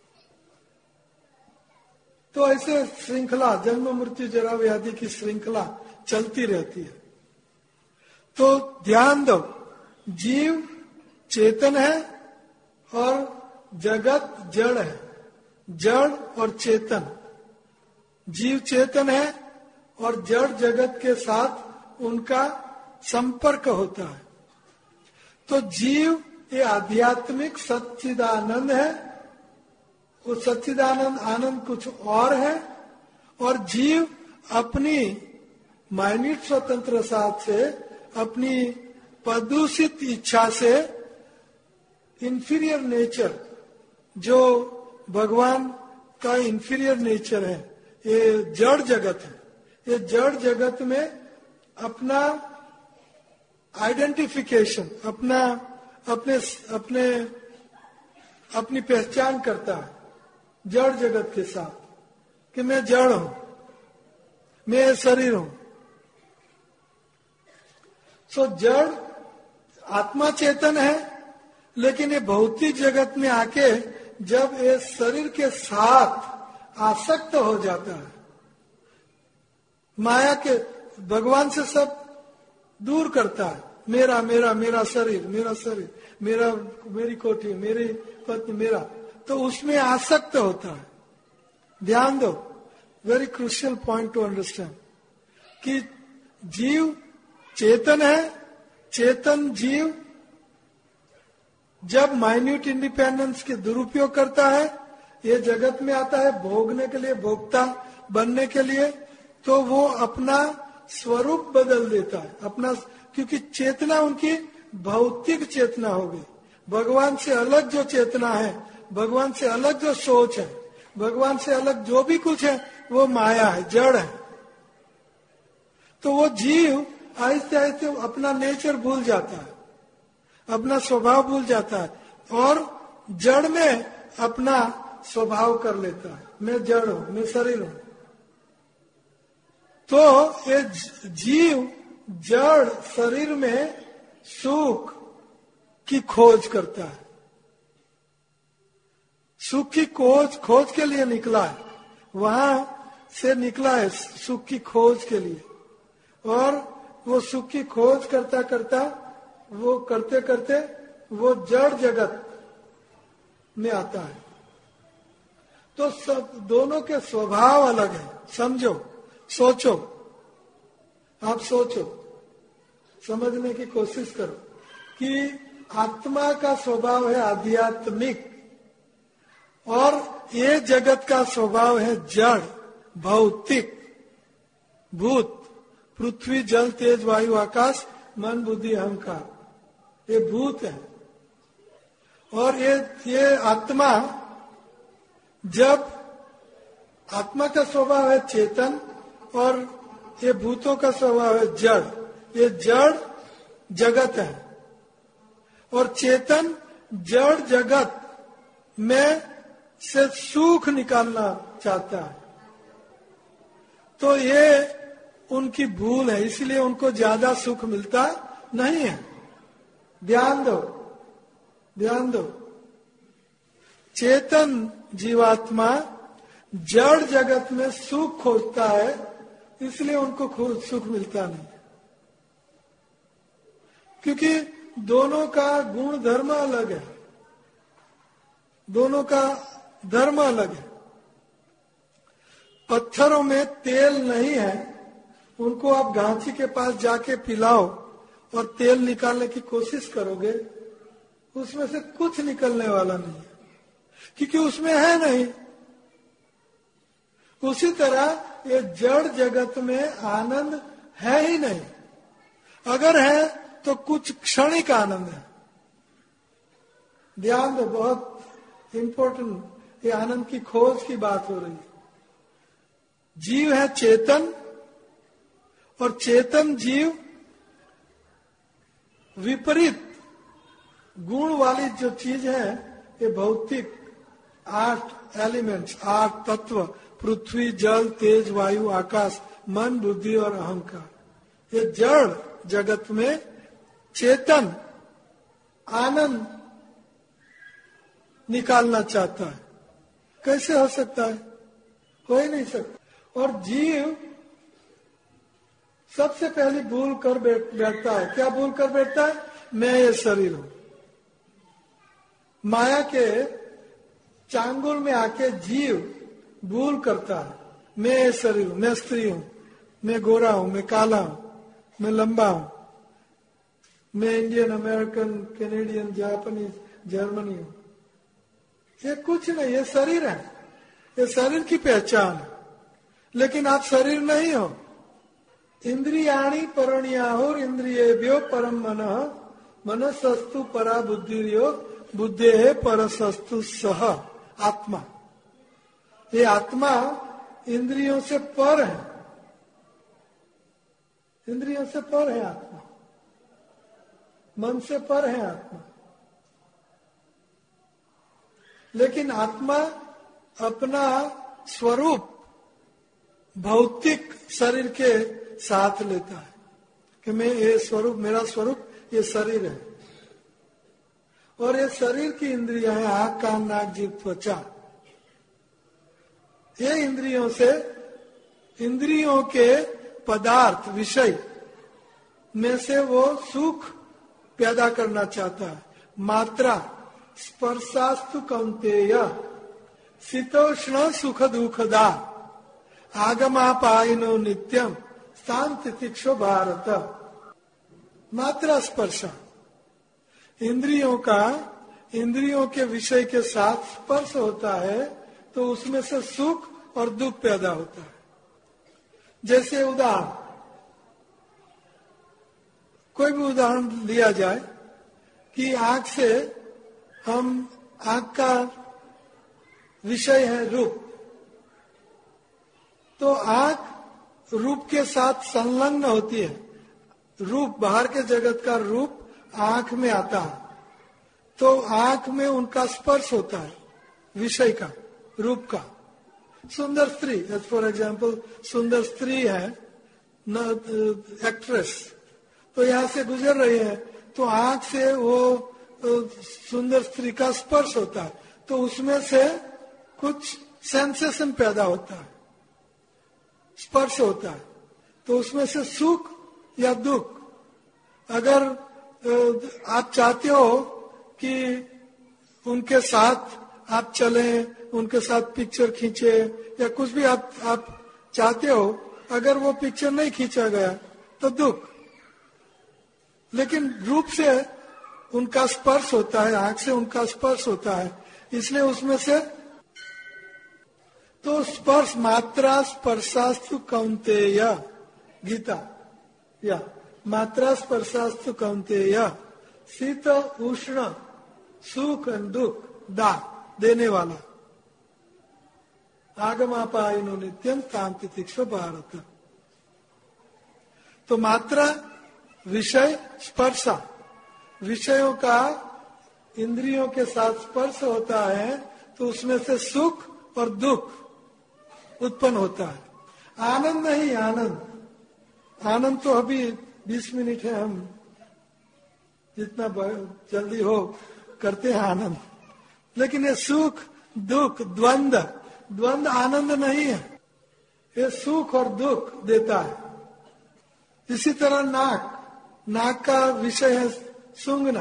तो ऐसे श्रृंखला, जन्म मृत्यु जरा व्याधि की श्रृंखला चलती रहती है। तो ध्यान दो, जीव चेतन है और जगत जड़ है। जड़ और चेतन, जीव चेतन है और जड़ जगत के साथ उनका संपर्क होता है। तो जीव ये आध्यात्मिक सच्चिदानंद है, वो सच्चिदानंद आनंद कुछ और है, और जीव अपनी माइन्यूट स्वतंत्र साथ से, अपनी प्रदूषित इच्छा से इंफीरियर नेचर, जो भगवान का इंफीरियर नेचर है, ये जड़ जगत है, ये जड़ जगत में अपना आइडेंटिफिकेशन, अपनी पहचान करता है जड़ जगत के साथ कि मैं जड़ हूं, मैं शरीर हूं। सो जड़ आत्मा चेतन है, लेकिन ये भौतिक जगत में आके जब ये शरीर के साथ आसक्त हो जाता है, माया के भगवान से सब दूर करता है, मेरा मेरा मेरा शरीर, मेरा मेरी कोठी, मेरी पत्नी, मेरा, तो उसमें आसक्त होता है। ध्यान दो, very crucial point to understand कि जीव चेतन है, चेतन जीव जब माइन्यूट इंडिपेंडेंस के दुरुपयोग करता है, ये जगत में आता है भोगने के लिए, भोक्ता बनने के लिए, तो वो अपना स्वरूप बदल देता है अपना, क्योंकि चेतना उनकी भौतिक चेतना हो गई। भगवान से अलग जो चेतना है, भगवान से अलग जो सोच है, भगवान से अलग जो भी कुछ है, वो माया है, जड़ है। तो वो जीव आहिस्ते आहिस्ते अपना नेचर भूल जाता है, अपना स्वभाव भूल जाता है और जड़ में अपना स्वभाव कर लेता है। मैं जड़ हूं, मैं शरीर हूं। तो ये जीव जड़ शरीर में सुख की खोज करता है, सुख की खोज के लिए निकला है, वहां से निकला है सुख की खोज के लिए। और वो सुख की खोज करता करता, वो करते करते वो जड़ जगत में आता है। तो सब दोनों के स्वभाव अलग है। समझो, सोचो, आप सोचो, समझने की कोशिश करो कि आत्मा का स्वभाव है आध्यात्मिक और ये जगत का स्वभाव है जड़, भौतिक, भूत, पृथ्वी, जल, तेज, वायु, आकाश, मन, बुद्धि, अहंकार, ये भूत है। और ये आत्मा, जब आत्मा का स्वभाव है चेतन और ये भूतों का स्वभाव है जड़, ये जड़ जगत है और चेतन जड़ जगत में से सुख निकालना चाहता है। तो ये उनकी भूल है, इसलिए उनको ज्यादा सुख मिलता नहीं है। ध्यान दो, ध्यान दो। चेतन जीवात्मा जड़ जगत में सुख खोजता है, इसलिए उनको सुख मिलता नहीं, क्योंकि दोनों का गुण धर्म अलग है, दोनों का धर्म अलग है। पत्थरों में तेल नहीं है, उनको आप गांची के पास जाके पिलाओ और तेल निकालने की कोशिश करोगे, उसमें से कुछ निकलने वाला नहीं है, क्योंकि उसमें है नहीं। उसी तरह ये जड़ जगत में आनंद है ही नहीं, अगर है तो कुछ क्षणिक आनंद है। ध्यान दो, बहुत इंपॉर्टेंट, ये आनंद की खोज की बात हो रही है। जीव है चेतन और चेतन जीव विपरीत गुण वाली जो चीज है, ये भौतिक 8 एलिमेंट्स, 8 तत्व, पृथ्वी, जल, तेज, वायु, आकाश, मन, बुद्धि और अहंकार, ये जड़ जगत में चेतन आनंद निकालना चाहता है। कैसे हो सकता है? हो ही नहीं सकता। और जीव सबसे पहली भूल कर बैठता है। क्या भूल कर बैठता है? मैं ये शरीर हूं। माया के चांगुल में आके जीव भूल करता है, मैं ये शरीर हूं, मैं स्त्री हूं, मैं गोरा हूं, मैं काला हूं, मैं लंबा हूं, मैं Indian, American, Canadian, Japanese, Germany हूं। ये कुछ नहीं, ये शरीर है, ये शरीर की पहचान है, लेकिन आप शरीर नहीं हो। इंद्रियाणि परण्याहुर इंद्रियेभ्यो परम मनः, मनसस्तु परा बुद्धिर्यो बुद्धेः परसस्तु सह आत्मा। ये आत्मा इंद्रियों से पर है, इंद्रियों से पर है आत्मा, मन से पर है आत्मा। लेकिन आत्मा अपना स्वरूप भौतिक शरीर के साथ लेता है कि मैं ये स्वरूप, मेरा स्वरूप ये शरीर है। और ये शरीर की इंद्रियां हैं आँख, कान, नाक, जीभ, त्वचा। ये इंद्रियों से, इंद्रियों के पदार्थ, विषय में से वो सुख पैदा करना चाहता है। मात्रा स्पर्शास्तु कौन्तेय शीतोष्ण सुख दुखदा आगमापायिनो नित्यम स्थान तितिक्षो भारत। मात्रा स्पर्श, इंद्रियों के विषय के साथ स्पर्श होता है तो उसमें से सुख और दुख पैदा होता है। जैसे उदाहरण, कोई भी उदाहरण लिया जाए कि आंख से आंख का विषय है रूप, तो आंख रूप के साथ संलग्न होती है। रूप, बाहर के जगत का रूप आंख में आता है, तो आंख में उनका स्पर्श होता है, विषय का, रूप का। सुंदर स्त्री, फॉर एग्जाम्पल, सुंदर स्त्री है एक्ट्रेस, तो यहां से गुजर रही है तो आंख से वो सुंदर स्त्री का स्पर्श होता है, तो उसमें से कुछ सेंसेशन पैदा होता है, स्पर्श होता है, तो उसमें से सुख या दुख। अगर आप चाहते हो कि उनके साथ आप चलें, उनके साथ पिक्चर खींचे या कुछ भी आप चाहते हो, अगर वो पिक्चर नहीं खींचा गया तो दुख। लेकिन रूप से उनका स्पर्श होता है, आंख से उनका स्पर्श होता है, इसलिए उसमें से तो स्पर्श, मात्रा स्पर्शास्तु कौन्तेय, गीता या मात्रा स्पर्शास्तु कौन्तेय, शीत उष्ण सुख और दुख, देने वाला। आगमापायनो नित्यम ताम तितिक्षो भारत। तो मात्रा, विषय, स्पर्शा, विषयों का इंद्रियों के साथ स्पर्श होता है तो उसमें से सुख और दुख उत्पन्न होता है। आनंद नहीं, आनंद तो अभी 20 मिनट है, हम जितना जल्दी हो करते हैं आनंद, लेकिन ये सुख दुख द्वंद्व आनंद नहीं है, ये सुख और दुख देता है। इसी तरह नाक का विषय है सूंघना,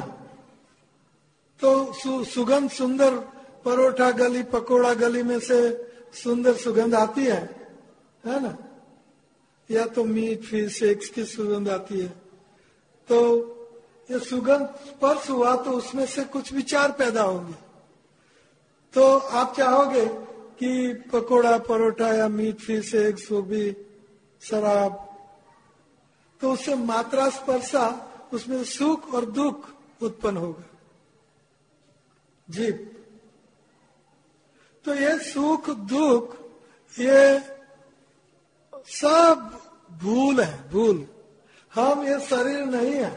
तो सुगंध, सुंदर परोठा गली, पकोड़ा गली में से सुंदर सुगंध आती है ना, या तो मीट फिश एग्स की सुगंध आती है। तो ये सुगंध स्पर्श हुआ तो उसमें से कुछ विचार पैदा होंगे, तो आप चाहोगे कि पकोड़ा परोठा या मीट फिश एग्स वो भी, शराब, तो उससे मात्रा स्पर्शा, उसमें सुख और दुख उत्पन्न होगा। जीव, तो ये सुख दुख ये सब भूल है, भूल। हम ये शरीर नहीं है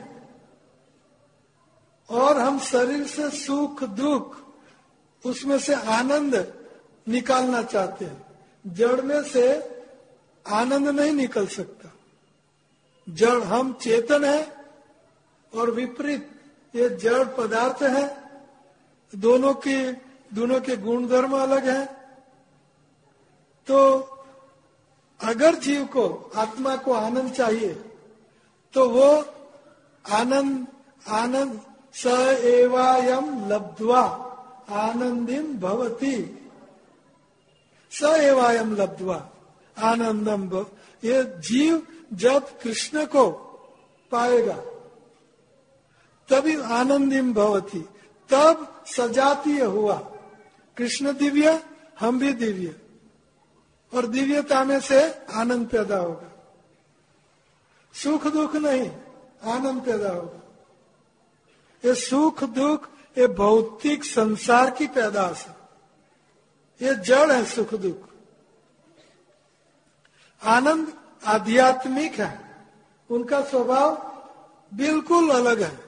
और हम शरीर से सुख दुख, उसमें से आनंद निकालना चाहते हैं। जड़ में से आनंद नहीं निकल सकता। जड़, हम चेतन है और विपरीत ये जड़ पदार्थ है, दोनों के गुण धर्म अलग है। तो अगर जीव को, आत्मा को आनंद चाहिए तो वो आनंद स एवायम लब्ध्वा आनंदिम भवति, स एवायम लब्ध्वा आनंदम भव। ये जीव जब कृष्ण को पाएगा तभी आनंदिम भवति, तब सजातीय हुआ। कृष्ण दिव्य, हम भी दिव्य, और दिव्यता में से आनंद पैदा होगा। सुख दुख नहीं, आनंद पैदा होगा। ये सुख दुख ये भौतिक संसार की पैदाश है, ये जड़ है सुख दुख। आनंद आध्यात्मिक है, उनका स्वभाव बिल्कुल अलग है।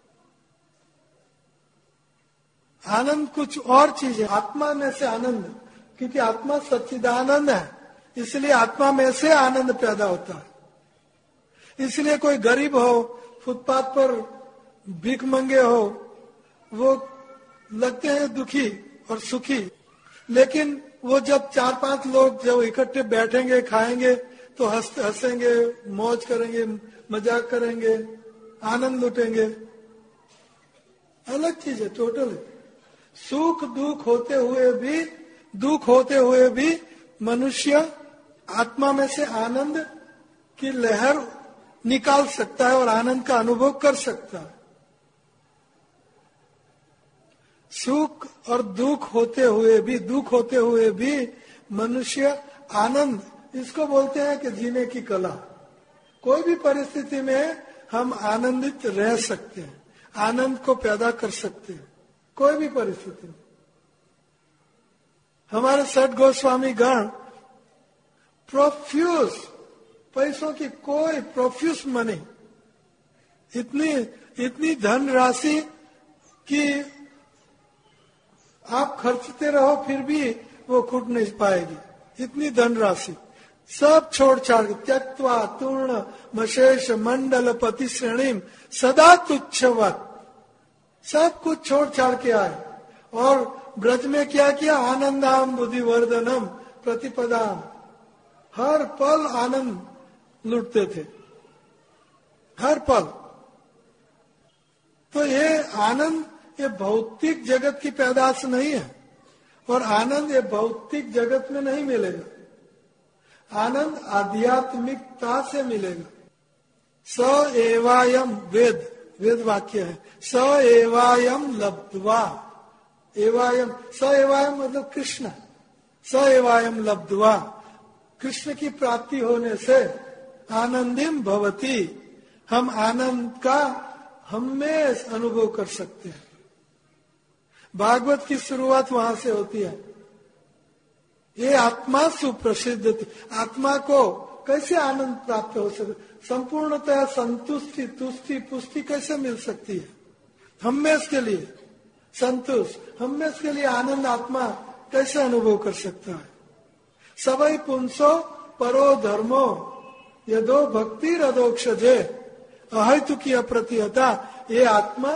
आनंद कुछ और चीज है, आत्मा में से आनंद, क्योंकि आत्मा सच्चिदानंद है, इसलिए आत्मा में से आनंद पैदा होता है। इसलिए कोई गरीब हो, फुटपाथ पर भीख मंगे हो, वो लगते हैं दुखी और सुखी, लेकिन वो जब 4-5 लोग जब इकट्ठे बैठेंगे, खाएंगे, तो हंसेंगे, मौज करेंगे, मजाक करेंगे, आनंद लुटेंगे। अलग चीज है, टोटल है। सुख दुख होते हुए भी मनुष्य आत्मा में से आनंद की लहर निकाल सकता है और आनंद का अनुभव कर सकता है। सुख और दुख होते हुए भी मनुष्य आनंद, इसको बोलते हैं कि जीने की कला। कोई भी परिस्थिति में हम आनंदित रह सकते हैं, आनंद को पैदा कर सकते हैं, कोई भी परिस्थिति में। हमारे सठ गोस्वामी गण प्रोफ्यूज, पैसों की कोई प्रोफ्यूज मनी, इतनी धन राशि कि आप खर्चते रहो फिर भी वो खुट नहीं पाएगी, इतनी धन राशि। सब छोड़ छाड़ के त्यक्त्वा तूर्ण मशेष मंडल पति श्रेणी सदा तुच्छवत, सब कुछ छोड़ छाड़ के आए और ब्रज में क्या किया? आनंदाम बुद्धिवर्धनम प्रतिपदाम, हर पल आनंद लुटते थे, हर पल। तो ये आनंद ये भौतिक जगत की पैदाश नहीं है, और आनंद ये भौतिक जगत में नहीं मिलेगा, आनंद आध्यात्मिकता से मिलेगा। स एवायम, वेद वाक्य है, स एवायम लब्ध्वा, एवायम, स एवायम मतलब कृष्ण, स एवायम लब्ध्वा, कृष्ण की प्राप्ति होने से आनंदिम भवति, हम आनंद का हमेशा अनुभव कर सकते हैं। भागवत की शुरुआत वहां से होती है। ये आत्मा सुप्रसिद्ध, आत्मा को कैसे आनंद प्राप्त हो सके, संपूर्णतः संतुष्टि तुष्टि पुष्टि कैसे मिल सकती है? हमेशा के लिए संतुष्ट, हमेशा के लिए आनंद आत्मा कैसे अनुभव कर सकता है? सबई पुंसो परो धर्मो यदो भक्ति रदोक्षजे अहेतु की अप्रतिहता, ये आत्मा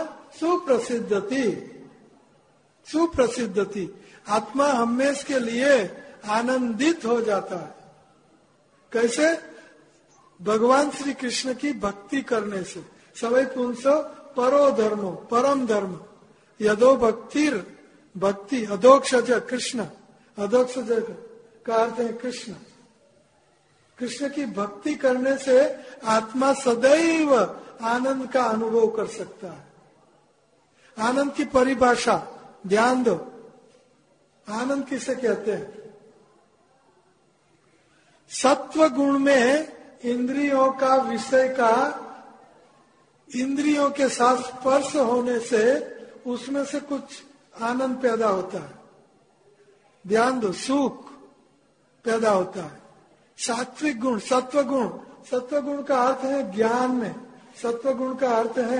सुप्रसिद्धति, आत्मा हमेशा के लिए आनंदित हो जाता है। कैसे? भगवान श्री कृष्ण की भक्ति करने से। सबई पुंसो परो धर्मो, परम धर्म, यदो भक्ति अधोक्षज कृष्ण, अधोक्षज का अर्थ है कृष्ण। कृष्ण की भक्ति करने से आत्मा सदैव आनंद का अनुभव कर सकता है। आनंद की परिभाषा ध्यान दो, आनंद किसे कहते हैं? सत्व गुण में इंद्रियों का विषय का इंद्रियों के साथ स्पर्श होने से उसमें से कुछ आनंद पैदा होता है। ध्यान दो, सुख पैदा होता है। सात्विक गुण, सत्व गुण का अर्थ है ज्ञान में, सत्व गुण का अर्थ है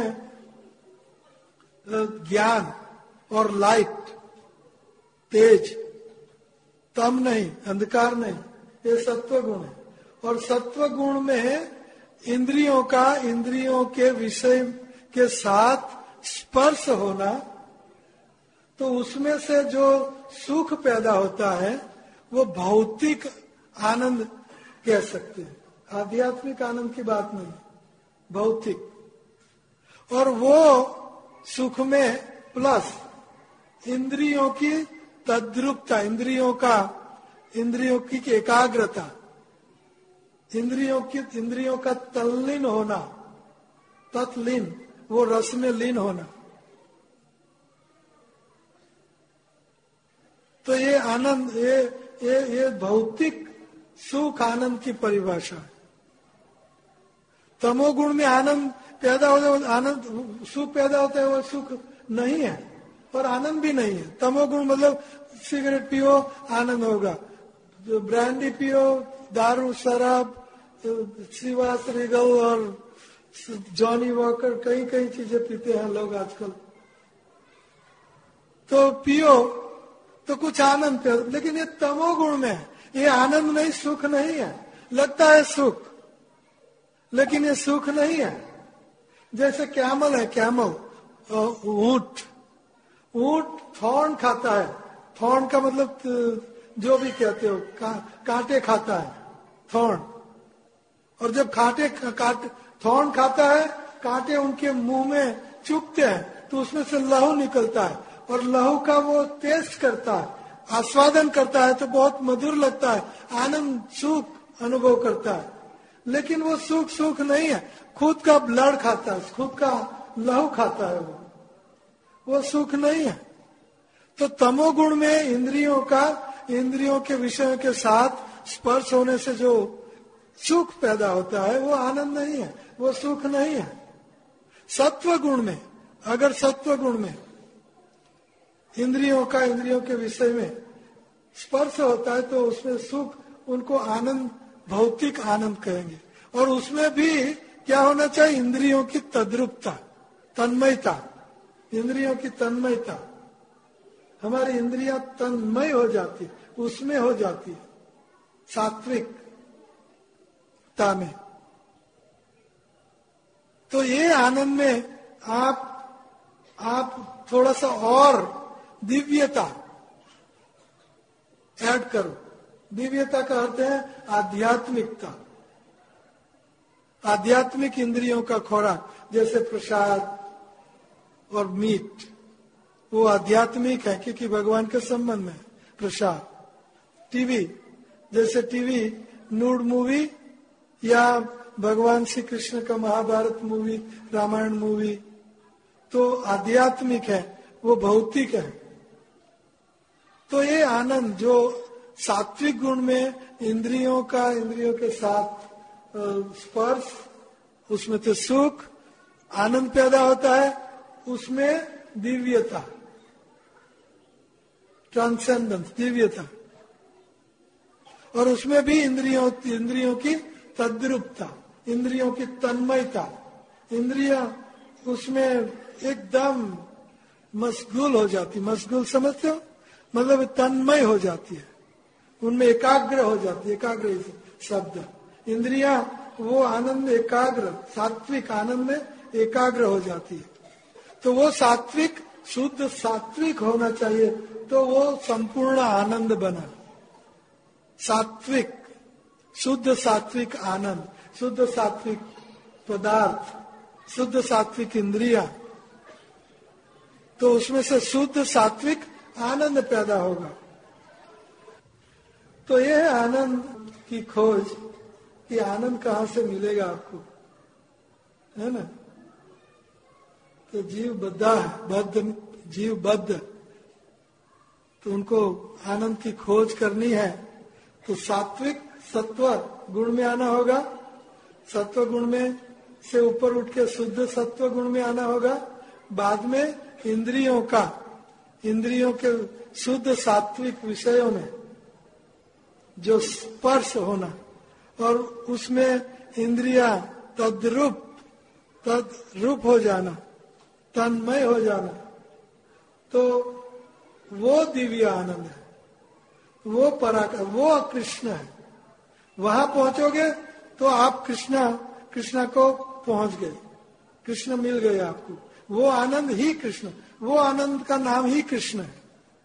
ज्ञान और लाइट, तेज, तम नहीं, अंधकार नहीं, ये सत्व गुण है। और सत्व गुण में इंद्रियों के विषय के साथ स्पर्श होना, तो उसमें से जो सुख पैदा होता है वो भौतिक आनंद कह सकते हैं, आध्यात्मिक आनंद की बात नहीं, भौतिक। और वो सुख में प्लस इंद्रियों की तद्रुपता, इंद्रियों की एकाग्रता, इंद्रियों का तल्लीन होना, तत्लीन, वो रस में लीन होना। तो ये आनंद, ये भौतिक सुख आनंद की परिभाषा है। तमोगुण में आनंद पैदा होता है, आनंद सुख पैदा होता है, वो सुख नहीं है और आनंद भी नहीं है। तमोगुण मतलब सिगरेट पियो आनंद होगा, ब्रांडी पियो, दारू, शराब, श्रीवास रिगल और जॉनी वॉकर, कई चीजें पीते हैं लोग आजकल। तो पियो तो कुछ आनंद पैदा, लेकिन ये तमोगुण में है, ये आनंद नहीं, सुख नहीं है। लगता है सुख, लेकिन ये सुख नहीं है। जैसे कैमल है, कैमल, ऊंट थॉर्न खाता है। थॉर्न का मतलब जो भी कहते हो, कांटे खाता है, थॉर्न। और जब थॉर्न खाता है, कांटे उनके मुंह में चुभते हैं तो उसमें से लहू निकलता है, और लहू का वो टेस्ट करता है, आस्वादन करता है, तो बहुत मधुर लगता है, आनंद सुख अनुभव करता है। लेकिन वो सुख सुख नहीं है, खुद का ब्लड खाता है, खुद का लहू खाता है, वो सुख नहीं है। तो तमोगुण में इंद्रियों के विषयों के साथ स्पर्श होने से जो सुख पैदा होता है वो आनंद नहीं है, वो सुख नहीं है। सत्व गुण में, अगर सत्व गुण में इंद्रियों के विषय में स्पर्श होता है तो उसमें सुख, उनको आनंद, भौतिक आनंद कहेंगे। और उसमें भी क्या होना चाहिए? इंद्रियों की तद्रुपता, तन्मयता, इंद्रियों की तन्मयता। हमारी इंद्रियां तन्मय हो जाती है, उसमें हो जाती है, सात्विकता में। तो ये आनंद में आप थोड़ा सा और दिव्यता ऐड करो। दिव्यता का अर्थ है आध्यात्मिकता, आध्यात्मिक इंद्रियों का खोराक, जैसे प्रसाद और मीट, वो आध्यात्मिक है क्योंकि भगवान के संबंध में। प्रसाद, टीवी, जैसे टीवी नूड मूवी या भगवान श्री कृष्ण का महाभारत मूवी, रामायण मूवी, तो आध्यात्मिक है, वो भौतिक है। तो ये आनंद जो सात्विक गुण में इंद्रियों के साथ स्पर्श, उसमें तो सुख, आनंद पैदा होता है, उसमें दिव्यता, ट्रांसेंडेंस, दिव्यता, और उसमें भी इंद्रियों की तद्रुपता, इंद्रियों की तन्मयता। इंद्रियां उसमें एकदम मशगूल हो जाती, मशगूल समझते हो, मतलब तन्मय हो जाती है, उनमें एकाग्र हो जाती है, एकाग्र शब्द। इंद्रियां वो आनंद एकाग्र, सात्विक आनंद में एकाग्र हो जाती है। तो वो सात्विक, शुद्ध सात्विक होना चाहिए, तो वो संपूर्ण आनंद बना। सात्विक, शुद्ध सात्विक आनंद, शुद्ध सात्विक पदार्थ, शुद्ध सात्विक इंद्रिया, तो उसमें से शुद्ध सात्विक आनंद पैदा होगा। तो यह है आनंद की खोज, कि आनंद कहां से मिलेगा आपको, है ना? तो जीव बद्ध, तो उनको आनंद की खोज करनी है तो सात्विक सत्व गुण में आना होगा, सत्व गुण में से ऊपर उठ के शुद्ध सत्व गुण में आना होगा, बाद में इंद्रियों के शुद्ध सात्विक विषयों में जो स्पर्श होना, और उसमें इंद्रिया तद्रूप हो जाना, तन्मय हो जाना, तो वो दिव्य आनंद है, वो वो कृष्ण है। वहां पहुंचोगे तो आप कृष्णा को पहुंच गए, कृष्ण मिल गए आपको। वो आनंद ही कृष्ण, वो आनंद का नाम ही कृष्ण है।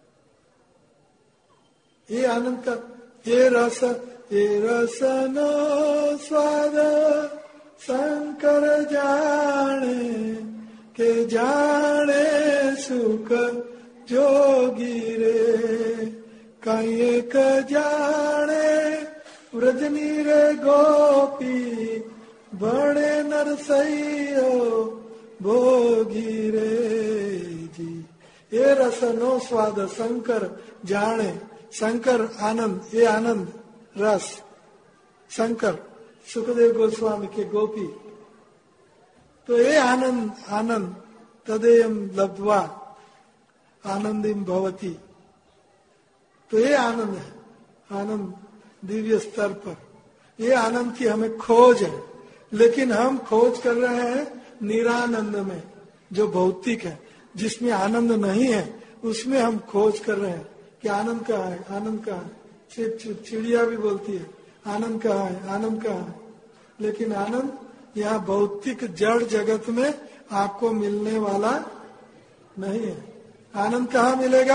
ये आनंद का ये रसनो स्वाद शंकर जाने के जाने सुख जोगी रे, कहीं क जाने व्रजनी रे गोपी बड़े नरसैयो भोगी रे जी। ये रसनो स्वाद शंकर जाने, शंकर आनंद, ये आनंद रस शंकर सुखदेव गोस्वामी के गोपी, तो ये आनंद तदेयम लब्ध्वा आनंदिम भवती। तो ये आनंद है, आनंद दिव्य स्तर पर, ये आनंद की हमें खोज है। लेकिन हम खोज कर रहे हैं निरानंद में, जो भौतिक है, जिसमें आनंद नहीं है, उसमें हम खोज कर रहे हैं कि आनंद कहाँ है, आनंद कहाँ है। चिड़िया भी बोलती है आनंद कहाँ है, आनंद कहाँ है। लेकिन आनंद यहाँ भौतिक जड़ जगत में आपको मिलने वाला नहीं है। आनंद कहाँ मिलेगा?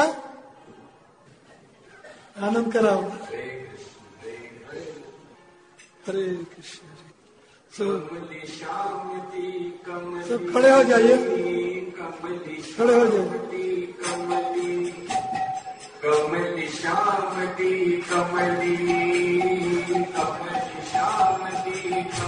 आनंद कराओ। हरे कृष्ण। सब खड़े हो जाइए, खड़े हो जाइए। कमली श्यामती कमली, कमली श्यामती